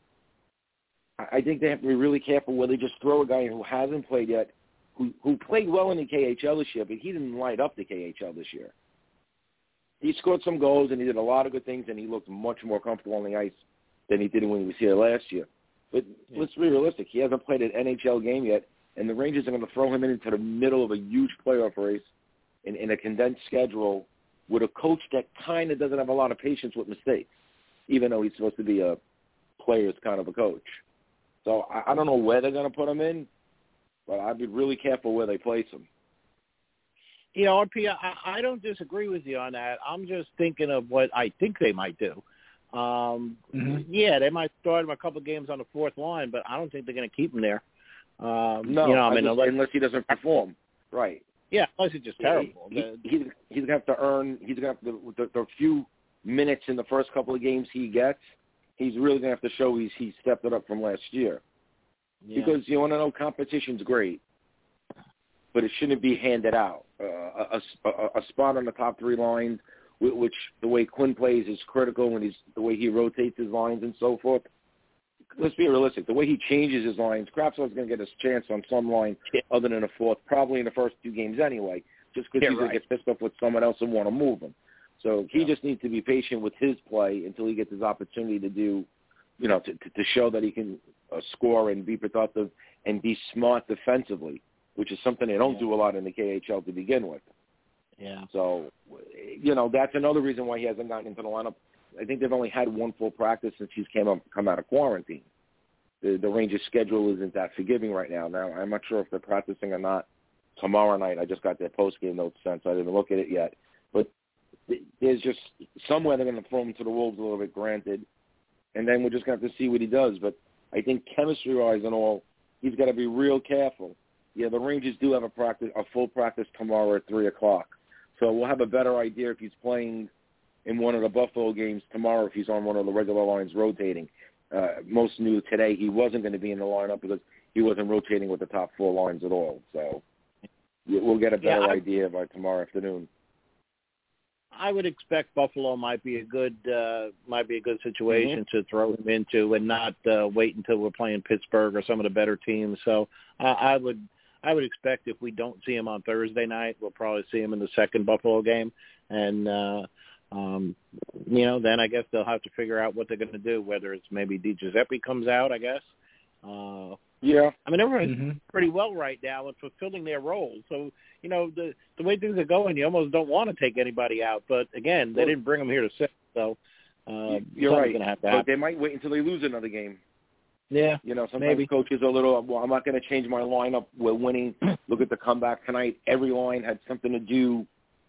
I think they have to be really careful where they just throw a guy who hasn't played yet, who who played well in the K H L this year, but he didn't light up the K H L this year. He scored some goals, and he did a lot of good things, and he looked much more comfortable on the ice than he did when he was here last year. But yeah. Let's be realistic. He hasn't played an N H L game yet, and the Rangers are going to throw him into the middle of a huge playoff race in, in a condensed schedule with a coach that kind of doesn't have a lot of patience with mistakes, even though he's supposed to be a player's kind of a coach. So I, I don't know where they're going to put him in, but I'd be really careful where they place him. You know, R P, I, I don't disagree with you on that. I'm just thinking of what I think they might do. Um, mm-hmm. Yeah, they might start him a couple of games on the fourth line, but I don't think they're going to keep him there. Um, no, you know, I mean, just, unless, unless he doesn't perform. Right. Yeah, unless he's just terrible. He, he, he's he's going to have to earn, he's going to have to, the, the few minutes in the first couple of games he gets, he's really going to have to show he's he stepped it up from last year. Yeah. Because you want to know, competition's great, but it shouldn't be handed out. Uh, a, a, a spot on the top three lines, which the way Quinn plays is critical, when he's the way he rotates his lines and so forth. Let's be realistic. The way he changes his lines, Kravtsov's going to get his chance on some line yeah. other than a fourth, probably in the first two games anyway, just because yeah, he's right. going to get pissed off with someone else and want to move him. So he yeah. just needs to be patient with his play until he gets his opportunity to do, you know, to, to, to show that he can uh, score and be productive and be smart defensively, which is something they don't yeah. do a lot in the K H L to begin with. Yeah. So, you know, that's another reason why he hasn't gotten into the lineup. I think they've only had one full practice since he's came up, come out of quarantine. The, the Rangers' schedule isn't that forgiving right now. Now, I'm not sure if they're practicing or not tomorrow night. I just got their post-game notes sent, so I didn't look at it yet. But there's just somewhere they're going to throw him to the wolves a little bit, granted, and then we're just going to have to see what he does. But I think chemistry-wise and all, he's got to be real careful. Yeah, the Rangers do have a practice, a full practice tomorrow at three o'clock. So we'll have a better idea if he's playing in one of the Buffalo games tomorrow, if he's on one of the regular lines rotating. Uh, most knew today he wasn't going to be in the lineup because he wasn't rotating with the top four lines at all. So we'll get a better yeah, I, idea by tomorrow afternoon. I would expect Buffalo might be a good uh, might be a good situation mm-hmm. to throw him into, and not uh, wait until we're playing Pittsburgh or some of the better teams. So uh, I would I would expect if we don't see him on Thursday night, we'll probably see him in the second Buffalo game, and. Uh, Um, you know, then I guess they'll have to figure out what they're going to do, whether it's maybe Di Giuseppe comes out, I guess. Uh, yeah. I mean, everyone's mm-hmm. pretty well right now and fulfilling their roles. So, you know, the the way things are going, you almost don't want to take anybody out. But, again, they well, didn't bring them here to sit. So uh, you're right. Gonna have to but they might wait until they lose another game. Yeah, You know, sometimes maybe. coaches are a little, well, I'm not going to change my lineup. We're winning. Look at the comeback tonight. Every line had something to do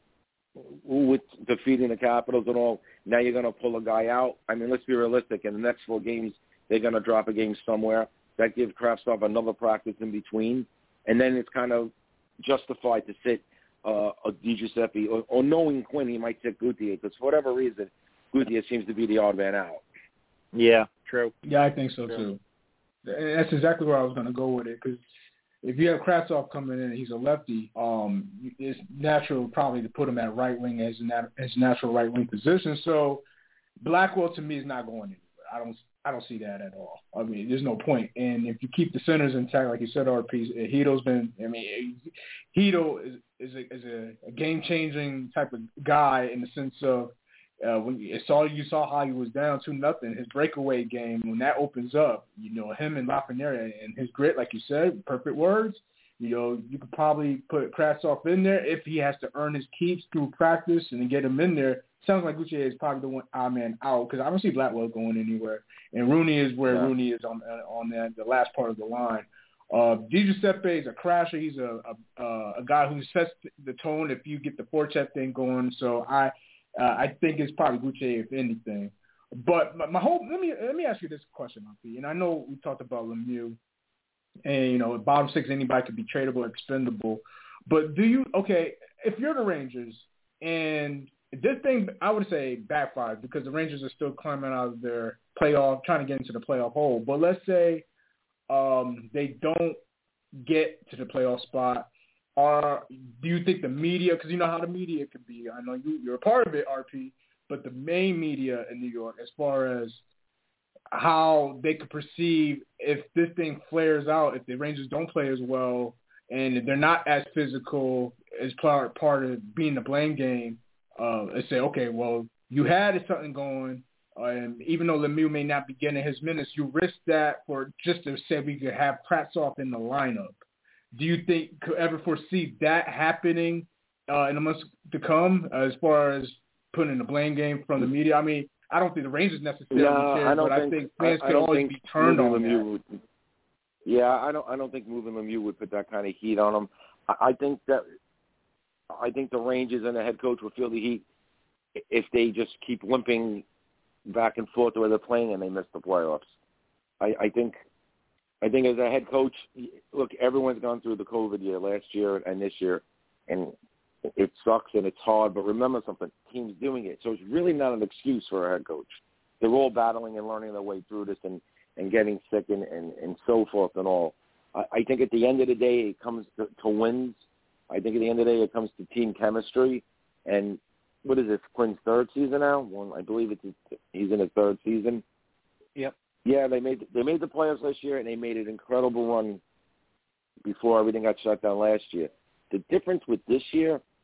with defeating the Capitals and all. Now you're going to pull a guy out. I mean, let's be realistic. In the next four games, they're going to drop a game somewhere. That gives Kravtsov another practice in between. And then it's kind of justified to sit uh, a Di Giuseppe, or, or knowing Quinn, he might sit Gauthier, because for whatever reason, Gauthier seems to be the odd man out. Yeah, true. Yeah, I think so, true. too. And that's exactly where I was going to go with it, because if you have Kravtsov coming in and he's a lefty, um, it's natural probably to put him at right wing as nat- as natural right wing position. So Blackwell to me is not going anywhere. I don't I don't see that at all. I mean, there's no point. And if you keep the centers intact, like you said, R P, Hito's been. I mean, Hito is is a, is a, a game changing type of guy in the sense of uh, when you saw you saw how he was down two nothing. His breakaway game, when that opens up, you know, him and Lafreniere and his grit, like you said, perfect words. You know, you could probably put Kravtsov in there if he has to earn his keeps through practice and then get him in there. Sounds like Gauthier is probably the one odd man out, because I don't see Blackwell going anywhere. And Rooney is where yeah. Rooney is on on that, the last part of the line. Uh, Di Giuseppe is a crasher. He's a, a a guy who sets the tone if you get the forecheck thing going. So I uh, I think it's probably Gauthier if anything. But my, my whole let me let me ask you this question, R P. And I know we talked about Lemieux, and you know bottom six anybody could be tradable, expendable. But do you okay if you're the Rangers and this thing, I would say backfired because the Rangers are still climbing out of their playoff, trying to get into the playoff hole. But let's say um, they don't get to the playoff spot. Or do you think the media, because you know how the media can be, I know you, you're a part of it, R P, but the main media in New York, as far as how they could perceive if this thing flares out, if the Rangers don't play as well, and they're not as physical as part, part of being the blame game, Uh, they say, okay, well, you had something going, uh, and even though Lemieux may not be getting his minutes, you risk that for just to say we could have Kravtsov in the lineup. Do you think could ever foresee that happening uh, in the months to come, uh, as far as putting the blame game from the media? I mean, I don't think the Rangers necessarily no, care, I don't but think, I think fans I, could I always think be turned on Lemieux that. would, yeah, I don't. I don't think moving Lemieux would put that kind of heat on him. I, I think that. I think the Rangers and the head coach would feel the heat if they just keep limping back and forth the way they're playing and they miss the playoffs. I, I think I think as a head coach, look, everyone's gone through the COVID year last year and this year, and it sucks and it's hard, but remember something, team's doing it. So it's really not an excuse for a head coach. They're all battling and learning their way through this and, and getting sick and, and, and so forth and all. I, I think at the end of the day, it comes to, to wins. I think at the end of the day, it comes to team chemistry. And what is this, Quinn's third season now? Well, I believe it's he's in his third season. Yep. Yeah, they made they made the playoffs last year, and they made an incredible run before everything got shut down last year. The difference with this year,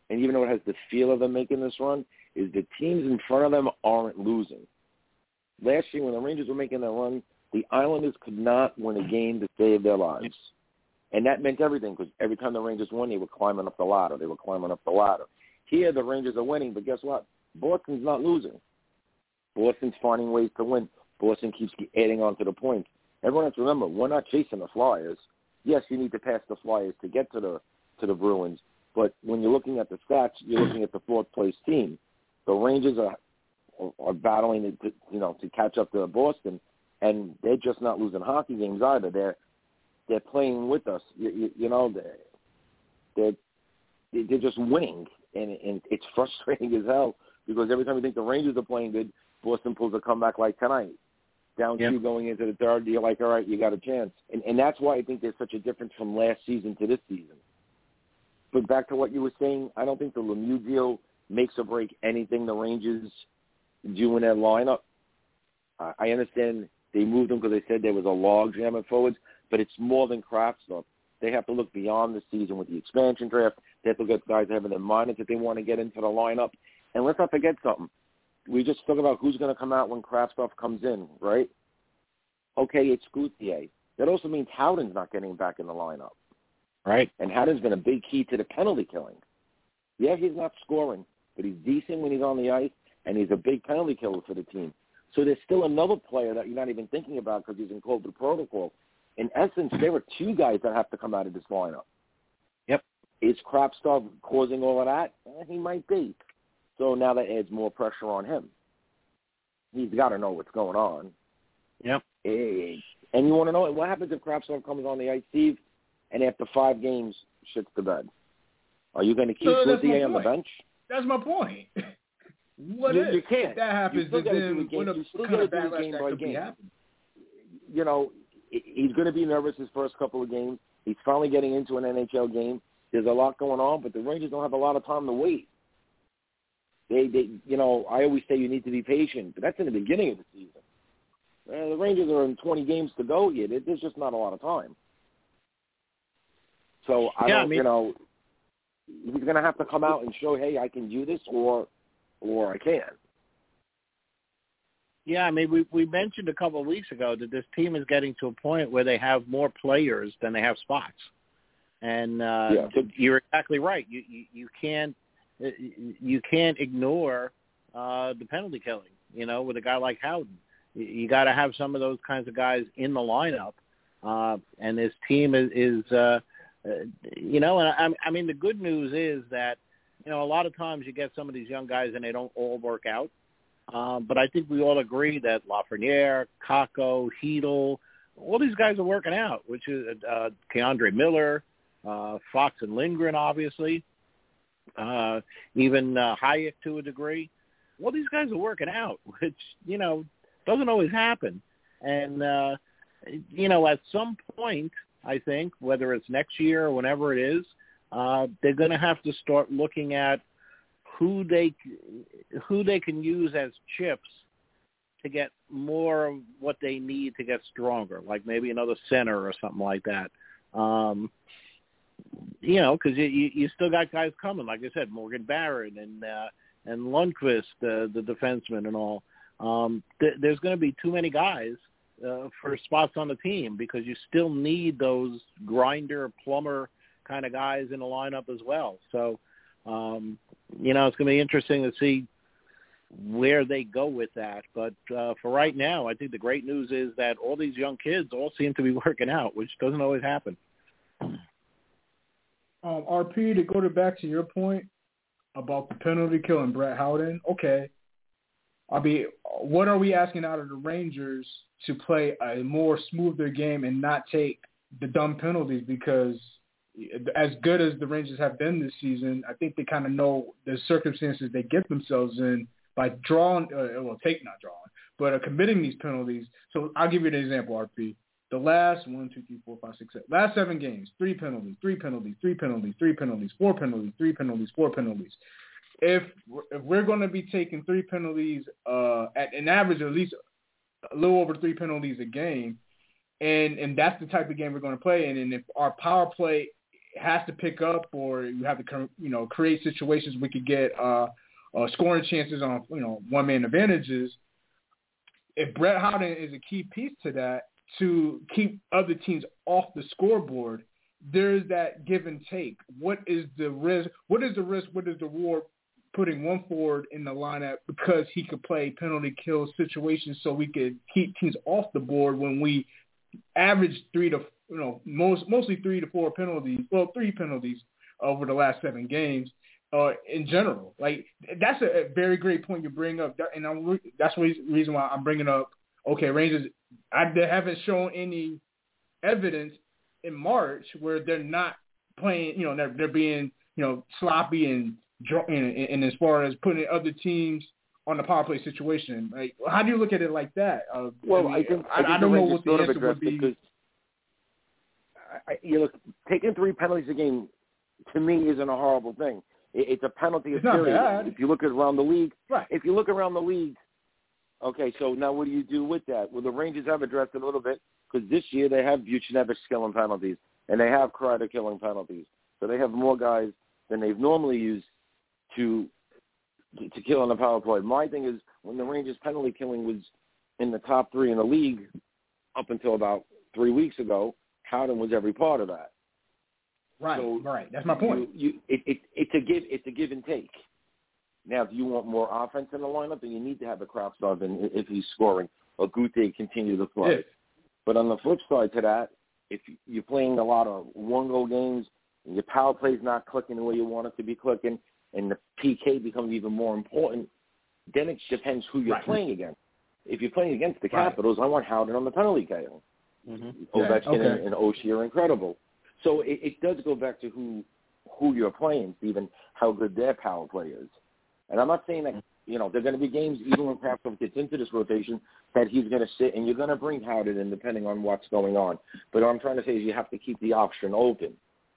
and even though it has the feel of them making this run, is the teams in front of them aren't losing. Last year when the Rangers were making their run, the Islanders could not win a game to save their lives. And that meant everything because every time the Rangers won, they were climbing up the ladder. They were climbing up the ladder. Here, the Rangers are winning, but guess what? Boston's not losing. Boston's finding ways to win. Boston keeps adding on to the points. Everyone has to remember, we're not chasing the Flyers. Yes, you need to pass the Flyers to get to the to the Bruins, but when you're looking at the stats, you're looking at the fourth-place team. The Rangers are are battling to, you know, to catch up to Boston, and they're just not losing hockey games either. They're they're playing with us. You, you, you know, they're, they're they're just winning, and, and it's frustrating as hell because every time you think the Rangers are playing good, Boston pulls a comeback like tonight. Down yep. two going into the third, you're like, all right, you got a chance. And, and that's why I think there's such a difference from last season to this season. But back to what you were saying, I don't think the Lemieux deal makes or break anything the Rangers do in their lineup. Uh, I understand they moved them because they said there was a log jam at forwards, but it's more than craft stuff. They have to look beyond the season with the expansion draft. They have to look at guys having their minds that they want to get into the lineup. And let's not forget something. We just talk about who's going to come out when Kraftstuff comes in, right? Okay, it's Gauthier. That also means Howden's not getting back in the lineup. Right. And Howden's been a big key to the penalty killing. Yeah, he's not scoring, but he's decent when he's on the ice, and he's a big penalty killer for the team. So there's still another player that you're not even thinking about because he's in COVID protocol. In essence, there were two guys that have to come out of this lineup. Yep. Is Kraftstuff causing all of that? Eh, he might be. So now that adds more pressure on him. He's got to know what's going on. Yep. And you want to know what happens if Kraftstuff comes on the ice, Steve, and after five games shits the bed? Are you going to keep Gauthier on the bench? That's my point. What you, if, you can't. if that happens? You Then what, you what kind of backlash that could be happening? You know, he's going to be nervous his first couple of games. He's finally getting into an N H L game. There's a lot going on, but the Rangers don't have a lot of time to wait. They, they, you know, I always say you need to be patient, but that's in the beginning of the season. Uh, the Rangers are in twenty games to go yet. There's just not a lot of time. So I yeah, don't, I mean, you know, he's going to have to come out and show, hey, I can do this, or, or I can't. Yeah, I mean, we we mentioned a couple of weeks ago that this team is getting to a point where they have more players than they have spots, and uh, yeah. you're exactly right. You you, you can't. You can't ignore uh, the penalty killing, you know, with a guy like Howden. You, you got to have some of those kinds of guys in the lineup. Uh, and this team is, is uh, uh, you know, and I, I mean, the good news is that, you know, a lot of times you get some of these young guys and they don't all work out. Um, but I think we all agree that Lafreniere, Kakko, Hedl, all these guys are working out, which is uh, Keandre Miller, uh, Fox and Lindgren, obviously. Uh, even uh, Hayek to a degree. Well, these guys are working out, which, you know, doesn't always happen. And, uh, you know, at some point, I think, whether it's next year or whenever it is, uh, they're going to have to start looking at who they who they can use as chips to get more of what they need to get stronger, like maybe another center or something like that. Um You know, because you, you you still got guys coming, like I said, Morgan Barron and uh, and Lundqvist, uh, the defenseman, and all. Um, th- there's going to be too many guys uh, for spots on the team because you still need those grinder, plumber kind of guys in the lineup as well. So, um, you know, it's going to be interesting to see where they go with that. But uh, for right now, I think the great news is that all these young kids all seem to be working out, which doesn't always happen. Um, R P, to go to back to your point about the penalty kill and Brett Howden, okay. I mean, what are we asking out of the Rangers to play a more smoother game and not take the dumb penalties? Because as good as the Rangers have been this season, I think they kind of know the circumstances they get themselves in by drawing, uh, well, take not drawing, but uh, committing these penalties. So I'll give you an example, R P. The last one, two, three, four, five, six, seven, last seven games, three penalties, three penalties, three penalties, three penalties, four penalties, three penalties, four penalties. If we're, if we're going to be taking three penalties uh, at an average of at least a little over three penalties a game, and and that's the type of game we're going to play in, and if our power play has to pick up, or you have to, you know, create situations we could get uh, uh, scoring chances on, you know, one-man advantages. If Brett Howden is a key piece to that, to keep other teams off the scoreboard, there's that give and take. What is the risk? What is the risk? What is the reward? Putting one forward in the lineup because he could play penalty kill situations, so we could keep teams off the board when we average three to you know most mostly three to four penalties. Well, three penalties over the last seven games. Uh, in general, like that's a, a very great point you bring up, and I'm, that's the reason why I'm bringing up. Okay, Rangers, I, they haven't shown any evidence in March where they're not playing. You know, they're, they're being you know sloppy and, and and as far as putting other teams on the power play situation. Like, how do you look at it like that? Uh, well, I, mean, I think I, I, think I don't know what the answer would be. Because I, you look, taking three penalties a game to me isn't a horrible thing. It's a penalty it's period. Not bad. If you look at around the league, right. if you look around the league, okay, so now what do you do with that? Well, the Rangers have addressed it a little bit because this year they have Buchnevich killing penalties and they have Kreider killing penalties. So they have more guys than they've normally used to to kill on the power play. My thing is when the Rangers penalty killing was in the top three in the league up until about three weeks ago, Howden was every part of that. Right, so right. That's my point. You, you, it, it, it's a give. It's a give and take. Now, if you want more offense in the lineup, then you need to have a Kravtsov in if he's scoring, or Guthe continue to play. Yeah. But on the flip side to that, if you're playing a lot of one-goal games, and your power play's not clicking the way you want it to be clicking, and the P K becomes even more important, then it depends who you're right. playing against. If you're playing against the right. Capitals, I want Howden on the penalty kill. Mm-hmm. Ovechkin yeah, okay. and, and Oshie are incredible. So it, it does go back to who who you're playing, Stephen, how good their power play is. And I'm not saying that, you know, there are going to be games, even when Kravtsov gets into this rotation, that he's going to sit and you're going to bring Howden in depending on what's going on. But what I'm trying to say is you have to keep the option open.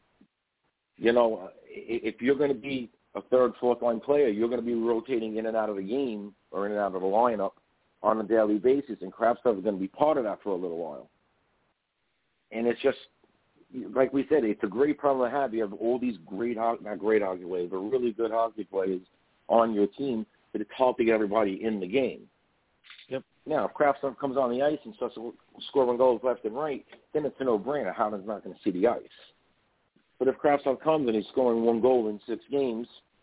You know, if you're going to be a third, fourth-line player, you're going to be rotating in and out of the game or in and out of the lineup on a daily basis, and Kravtsov is going to be part of that for a little while. And it's just, like we said, it's a great problem to have. You have all these great, not great hockey players, but really good hockey players on your team, but it's hard to get everybody in the game. Yep. Now, if Kravtsov comes on the ice and starts scoring goals left and right, then it's a no-brainer. Howden's not going to see the ice. But if Kravtsov comes and he's scoring one goal in six games,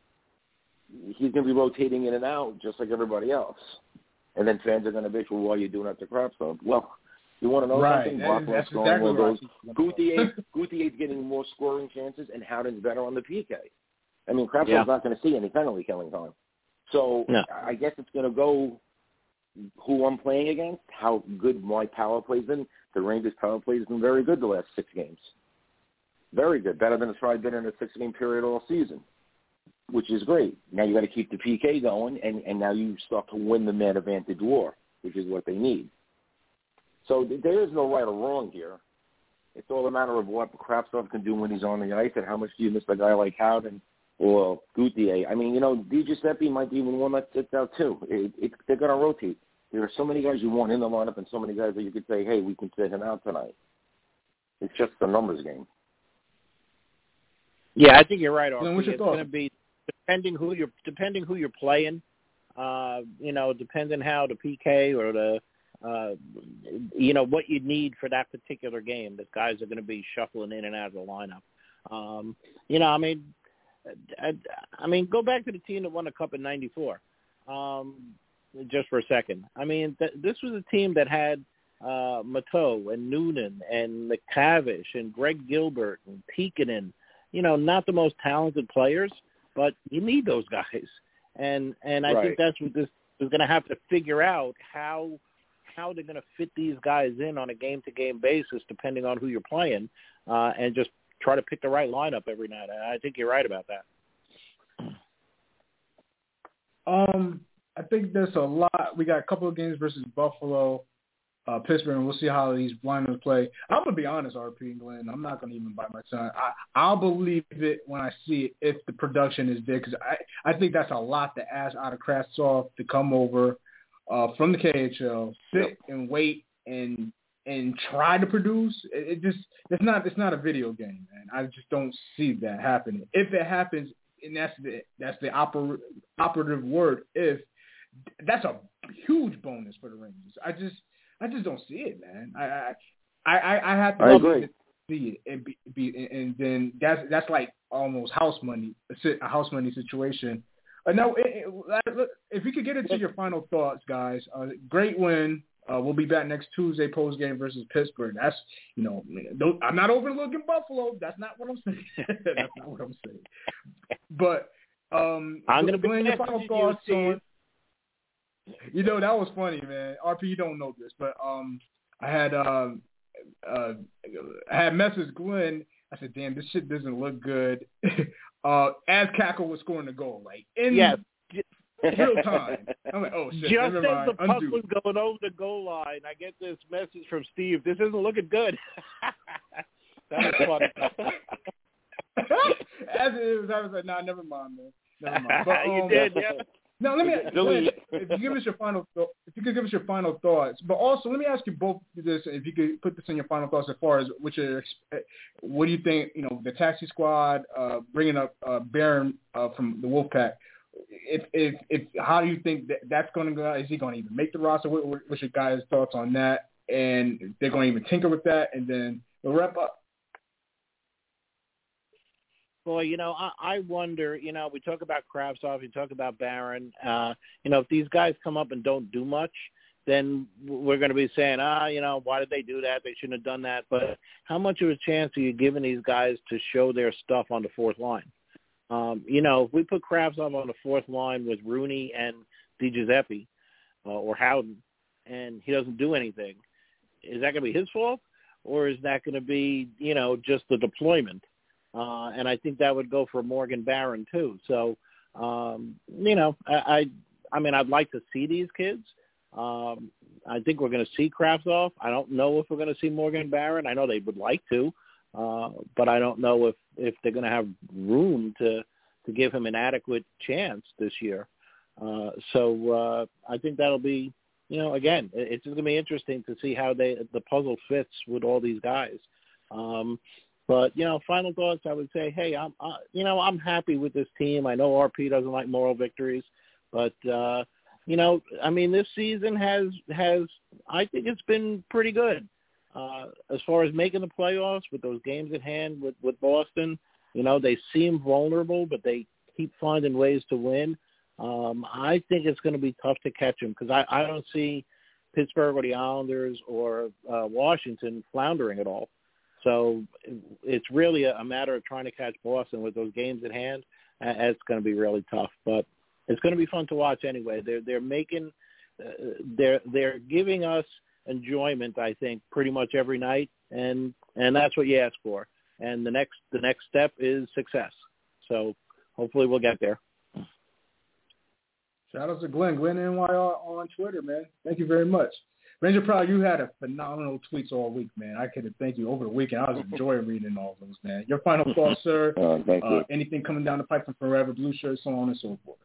he's going to be rotating in and out just like everybody else. And then fans are going to bitch, well, why are you doing that to Kravtsov? Well, you want to know right. something? That, Brock scoring exactly more goals. right. Gutierrez, Gutierrez getting more scoring chances, and Howden's better on the P K. I mean, Kravtsov's yeah. not going to see any penalty killing time. So no. I guess it's going to go who I'm playing against, how good my power play's been. The Rangers' power play has been very good the last six games. Very good, better than it's probably been in a six-game period all season, which is great. Now you got to keep the P K going, and, and now you start to win the man advantage war, which is what they need. So th- there is no right or wrong here. It's all a matter of what Kravtsov can do when he's on the ice, and how much do you miss a guy like Howden or Gutierrez. I mean, you know, DiGiuseppe might be even one that sits out too. It, it, they're going to rotate. There are so many guys you want in the lineup, and so many guys that you could say, hey, we can sit him out tonight. It's just a numbers game. Yeah, I think you're right, Archie. What's your It's thought? going to be depending who you're depending who you're playing. Uh, you know, depending how the P K or the uh, you know what you need for that particular game. The guys are going to be shuffling in and out of the lineup. Um, you know, I mean, I, I mean, go back to the team that won the Cup in ninety-four. Um, just for a second. I mean, th- this was a team that had uh, Mateau and Noonan and McTavish and Greg Gilbert and Tikkanen. You know, not the most talented players, but you need those guys. And and I right. think that's what this is going to have to figure out, how how they're going to fit these guys in on a game-to-game basis, depending on who you're playing, uh, and just try to pick the right lineup every night. I think you're right about that. Um, I think there's a lot. We got a couple of games versus Buffalo, uh, Pittsburgh, and we'll see how these lineups play. I'm going to be honest, R P and Glenn. I'm not going to even bite my tongue. I, I'll believe it when I see it if the production is there, because I, I think that's a lot to ask out of Kravtsov to come over uh, from the K H L, sit and wait and and try to produce. It, it just it's not it's not a video game, man. I just don't see that happening. If it happens, and that's the that's the oper, operative word. If that's a huge bonus for the Rangers. I just I just don't see it, man. I I I, I have to. I agree. See it and be, be and then that's that's like almost house money, a house money situation. Uh, no, it, it, if you could get into your final thoughts, guys. Uh, great win. Uh, we'll be back next Tuesday post game versus Pittsburgh. That's you know, don't, I'm not overlooking Buffalo. That's not what I'm saying. That's not what I'm saying. But um, I'm going to be your final thoughts you, on. You know that was funny, man. R P, you don't know this, but um, I had um. Uh, I had messaged Glenn. I said, "Damn, this shit doesn't look good." uh, as Cackle was scoring the goal, like in yes. real time. I'm like, "Oh shit!" Just never as mind. the puck Undo. was going over the goal line, I get this message from Steve. This isn't looking good. That was funny. As it was, I was like, "Nah, never mind, man. Never mind." But, um, you did, yeah. No, let me. Glenn, if you give us your final, th- if you could give us your final thoughts, but also let me ask you both this: if you could put this in your final thoughts as far as which are, what do you think? You know, the taxi squad uh, bringing up uh, Barron uh, from the Wolfpack. If, if, if, how do you think that that's going to go? Is he going to even make the roster? What, what's your guys' thoughts on that? And if they're going to even tinker with that, and then we'll wrap up. Boy, you know, I, I wonder, you know, we talk about Kravtsov, we talk about Barron. Uh, you know, if these guys come up and don't do much, then we're going to be saying, ah, you know, why did they do that? They shouldn't have done that. But how much of a chance are you giving these guys to show their stuff on the fourth line? Um, you know, if we put Kravtsov on the fourth line with Rooney and DiGiuseppe uh, or Howden, and he doesn't do anything, is that going to be his fault? Or is that going to be, you know, just the deployment? Uh, and I think that would go for Morgan Barron too. So, um, you know, I, I, I mean, I'd like to see these kids. Um, I think we're going to see Kravtsov. I don't know if we're going to see Morgan Barron. I know they would like to, uh, but I don't know if, if they're going to have room to, to give him an adequate chance this year. Uh, so uh, I think that'll be, you know, again, it's just going to be interesting to see how they the puzzle fits with all these guys. Um, But, you know, final thoughts, I would say, hey, I'm, uh, you know, I'm happy with this team. I know R P doesn't like moral victories, but, uh, you know, I mean, this season has, has I think it's been pretty good. Uh, as far as making the playoffs with those games at hand with, with Boston, you know, they seem vulnerable, but they keep finding ways to win. Um, I think it's going to be tough to catch them because I, I don't see Pittsburgh or the Islanders or uh, Washington floundering at all. So it's really a matter of trying to catch Boston with those games at hand. It's going to be really tough, but it's going to be fun to watch anyway. They're they're making uh, they're they're giving us enjoyment, I think, pretty much every night, and and that's what you ask for. And the next the next step is success. So hopefully we'll get there. Shout out to Glenn, Glenn N Y R on Twitter, man. Thank you very much. Ranger Proud, you had a phenomenal tweets all week, man. I couldn't thank you over the weekend. I was enjoying reading all of those, man. Your final thoughts, sir? Uh, thank uh, you. Anything coming down the pipe from Forever Blue Shirts, so on and so forth.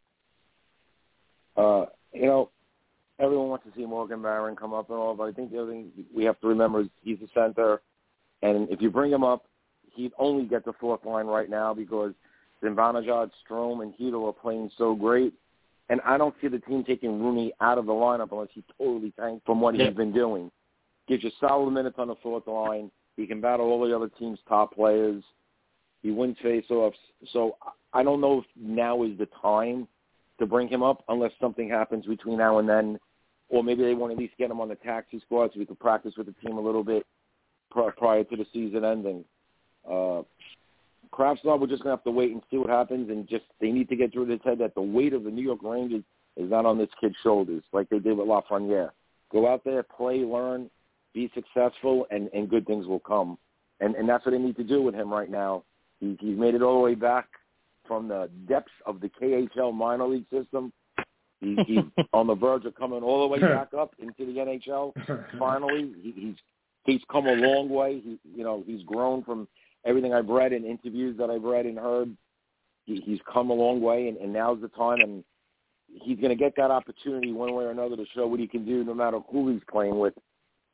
Uh, you know, everyone wants to see Morgan Barron come up and all, but I think the other thing we have to remember is he's a center, and if you bring him up, he'd only get the fourth line right now because Zibanejad, Strome, and Hito are playing so great. And I don't see the team taking Rooney out of the lineup unless he totally tanked from what he's been doing. Gives you solid minutes on the fourth line. He can battle all the other team's top players. He wins faceoffs. So I don't know if now is the time to bring him up unless something happens between now and then. Or maybe they want to at least get him on the taxi squad so he can practice with the team a little bit prior to the season ending. Uh, Kravtsov, we're just going to have to wait and see what happens, and just they need to get through his head that the weight of the New York Rangers is not on this kid's shoulders like they did with Lafreniere. Go out there, play, learn, be successful, and, and good things will come. And and that's what they need to do with him right now. He, he's made it all the way back from the depths of the K H L minor league system. He, he's on the verge of coming all the way back up into the N H L. Finally, he, he's he's come a long way. He, you know, he's grown from everything I've read in interviews that I've read and heard. He, he's come a long way, and, and now's the time. And he's going to get that opportunity one way or another to show what he can do, no matter who he's playing with.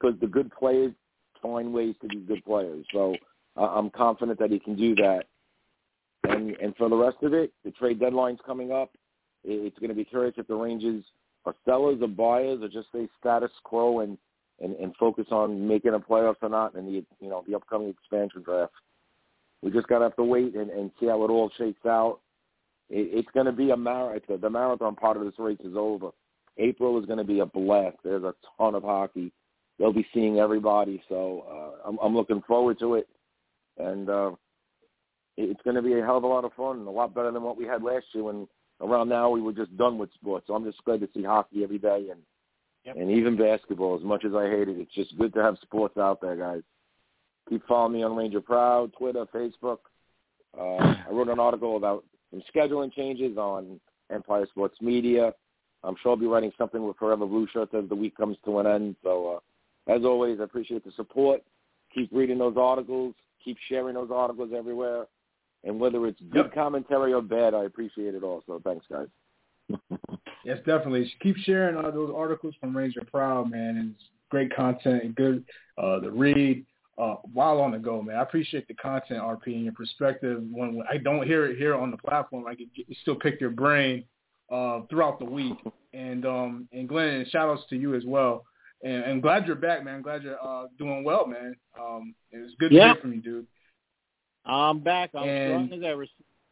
because the good players find ways to be good players. So uh, I'm confident that he can do that. And and for the rest of it, the trade deadline's coming up. It's going to be curious if the Rangers are sellers or buyers or just stay status quo and, and, and focus on making a playoffs or not in the you know the upcoming expansion draft. We just got to have to wait and, and see how it all shakes out. It, it's going to be a marathon. The marathon part of this race is over. April is going to be a blast. There's a ton of hockey. They'll be seeing everybody, so uh, I'm, I'm looking forward to it. And uh, it's going to be a hell of a lot of fun and a lot better than what we had last year when around now we were just done with sports. So I'm just glad to see hockey every day and yep. and even basketball. As much as I hate it, it's just good to have sports out there, guys. Keep following me on Ranger Proud, Twitter, Facebook. Uh, I wrote an article about some scheduling changes on Empire Sports Media. I'm sure I'll be writing something with Forever Blue Shirts as the week comes to an end. So, uh, as always, I appreciate the support. Keep reading those articles. Keep sharing those articles everywhere. And whether it's good yep. commentary or bad, I appreciate it all. So thanks, guys. Yes, definitely. Keep sharing all those articles from Ranger Proud, man. It's great content and good uh, to read uh, while on the go, man. I appreciate the content, R P, and your perspective. When, when I don't hear it here on the platform, I can get, still pick your brain uh, throughout the week. And, um, and Glenn, shout-outs to you as well. And I'm glad you're back, man. I'm glad you're uh, doing well, man. Um, it was good to yeah. hear from you, dude. I'm back. I'm and, strong as ever.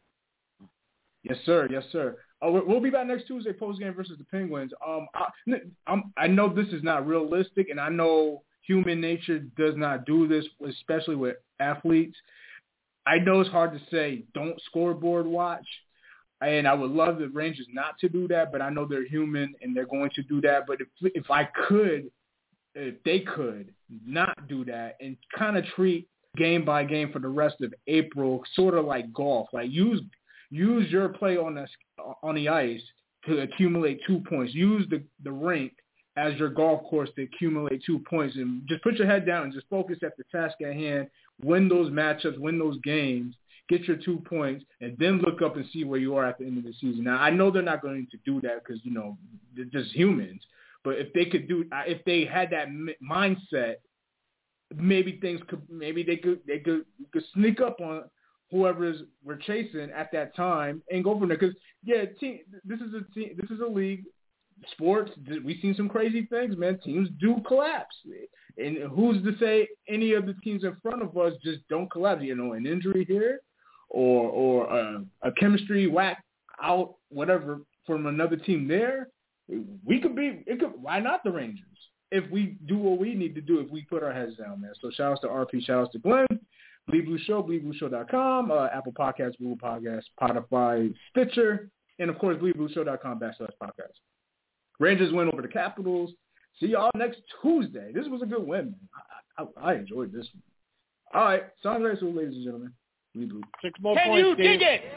Yes, sir. Yes, sir. Uh, we'll be back next Tuesday, postgame versus the Penguins. Um, I, I'm, I know this is not realistic, and I know human nature does not do this, especially with athletes. I know it's hard to say don't scoreboard watch, and I would love the Rangers not to do that, but I know they're human, and they're going to do that. But if if I could, if they could not do that and kind of treat game by game for the rest of April, sort of like golf, like use use your play on the on the ice to accumulate two points. Use the, the rink as your golf course to accumulate two points, and just put your head down and just focus at the task at hand. Win those matchups, win those games, get your two points, and then look up and see where you are at the end of the season. Now, I know they're not going to do that because you know they're just humans. But if they could do, if they had that mindset, maybe things could, maybe they could, they could, could sneak up on whoever's we're chasing at that time and go from there. Because yeah, team, this is a team, this is a league, sports. We've seen some crazy things, man. Teams do collapse, and who's to say any of the teams in front of us just don't collapse? You know, an injury here, or or a, a chemistry whack out, whatever from another team there. We could be. It could. Why not the Rangers? If we do what we need to do, if we put our heads down, man. So shout outs to R P, shout outs to Glenn, Bleed Blue Show, bleed blue show dot com, uh, Apple Podcasts, Google Podcasts, Spotify, Stitcher, and of course, bleed blue show dot com backslash podcast. Rangers win over the Capitals. See y'all next Tuesday. This was a good win, man. I, I, I enjoyed this one. All right, sounds right, so ladies and gentlemen. Bleed Blue. Six more Can points, you Steve. dig it?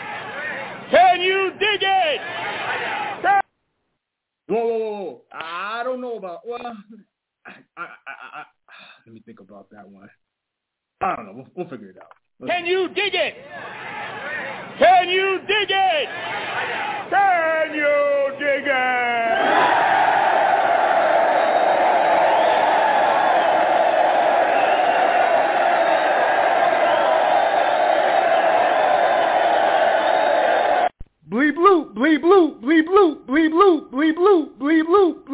Can you dig it? Whoa, whoa, whoa, whoa. I don't know about, well, I, I, I, I, let me think about that one. I don't know. We'll, we'll figure it out. Let's Can you dig it? Can you dig it? Can you dig it? Bleed blue, bleed blue, bleed blue, bleed blue, bleed blue, bleed blue.